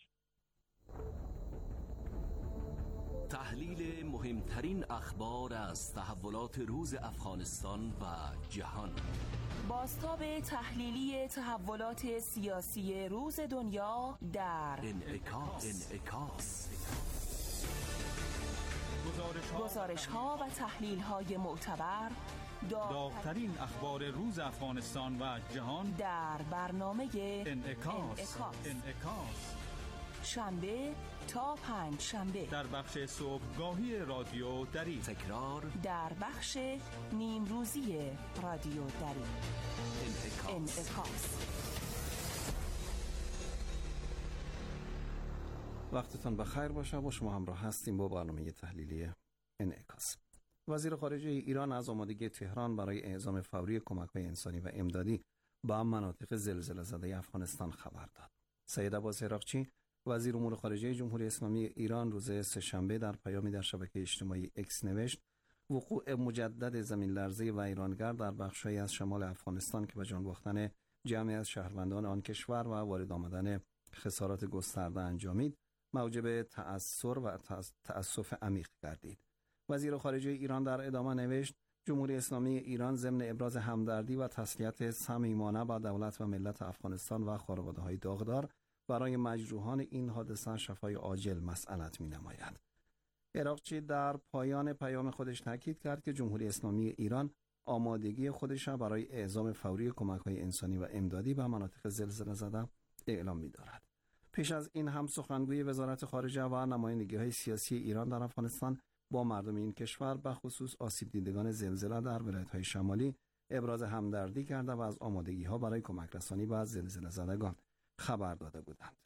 تحلیل مهمترین اخبار از تحولات روز افغانستان و جهان. بازتاب تحلیلی تحولات سیاسی روز دنیا در انعکاس. انعکاس. گزارش ها و تحلیل های معتبر، داغ‌ترین اخبار روز افغانستان و جهان در برنامه انعکاس. انعکاس. انعکاس. شنبه تا پنج شنبه در بخش صبحگاهی رادیو دری، تکرار در بخش نیم روزی رادیو دری. انعکاس. انعکاس. وقتتان بخیر باشه. با شما همراه هستیم با برنامه تحلیلی انعکاس. وزیر خارجه ایران از آمادگی تهران برای اعزام فوری کمک‌های انسانی و امدادی به مناطق زلزله زده افغانستان خبر داد. سید عباس عراقچی وزیر امور خارجه جمهوری اسلامی ایران روز سه‌شنبه در پیامی در شبکه اجتماعی اکس نوشت وقوع مجدد زمین لرزه ویرانگر در بخش‌هایی از شمال افغانستان که به جان باختن جمعی از شهروندان آن کشور و وارد آمدن خسارات گسترده انجامید موجب تأثر و تأسف عمیق گردید. وزیر خارجه ایران در ادامه نوشت جمهوری اسلامی ایران ضمن ابراز همدردی و تسلیت صمیمانه با دولت و ملت افغانستان و خانواده‌های داغدار برای مجروحان این حادثه شفای عاجل مسئلت می‌نماید. عراقچی در پایان پیام خودش تاکید کرد که جمهوری اسلامی ایران آمادگی خودش را برای اعزام فوری کمک‌های انسانی و امدادی به مناطق زلزله زده اعلام می‌دارد. پیش از این هم سخنگوی وزارت خارجه و نمایندگی‌های سیاسی ایران در افغانستان با مردم این کشور به خصوص آسیب دیدگان زلزله در ولایت‌های شمالی ابراز همدردی کرده و از آمادگی‌ها برای کمک رسانی به زلزله زدگان خبر داده بودند.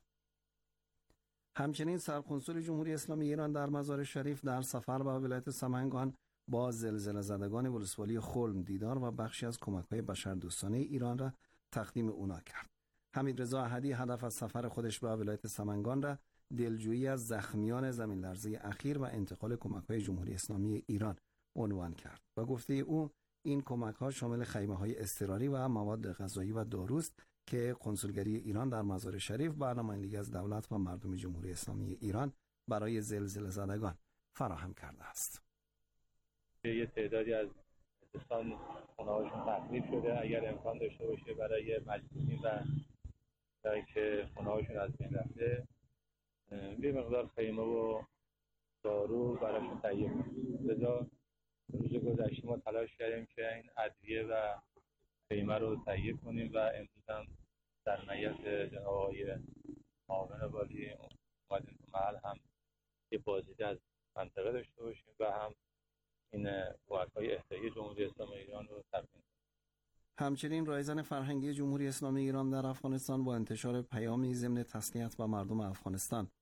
همچنین سرقنسول جمهوری اسلامی ایران در مزار شریف در سفر به ولایت سمنگان با زلزله زدگان ولسوالی خلم دیدار و بخشی از کمک‌های بشردوستانه ایران را تقدیم اونا کرد. حمید رضا احدی هدف از سفر خودش به ولایت سمنگان را دلجویی از زخمیان زمین لرزه اخیر و انتقال کمک‌های جمهوری اسلامی ایران عنوان کرد و گفته او این کمک‌ها شامل خیمه‌های اضطراری و مواد غذایی و داروست که کنسولگری ایران در مزار شریف با نمایندگی از دولت و مردم جمهوری اسلامی ایران برای زلزله زدگان فراهم کرده است. یه تعدادی از دوستان خونه‌هاشون تخریب شده، اگر امکان داشته باشه برای مجبورین و برای که خونه‌هاشون از بین رفته یه مقدار خیمه و دارو براشون تهیه کنیم. لذا روز گذشته ما تلاش کردیم که این ادویه و خیمه رو تهیه کنیم و امروز هم در نیت جناب آقای معاون والی اومدیم تو محل هم یه بازدید از منطقه داشته باشیم و هم این کمک‌های احتیاجی جمهوری اسلامی ایران رو تبیین. همچنین رایزن فرهنگی جمهوری اسلامی ایران در افغانستان با انتشار پیامی ضمن تسلیت با مردم افغانستان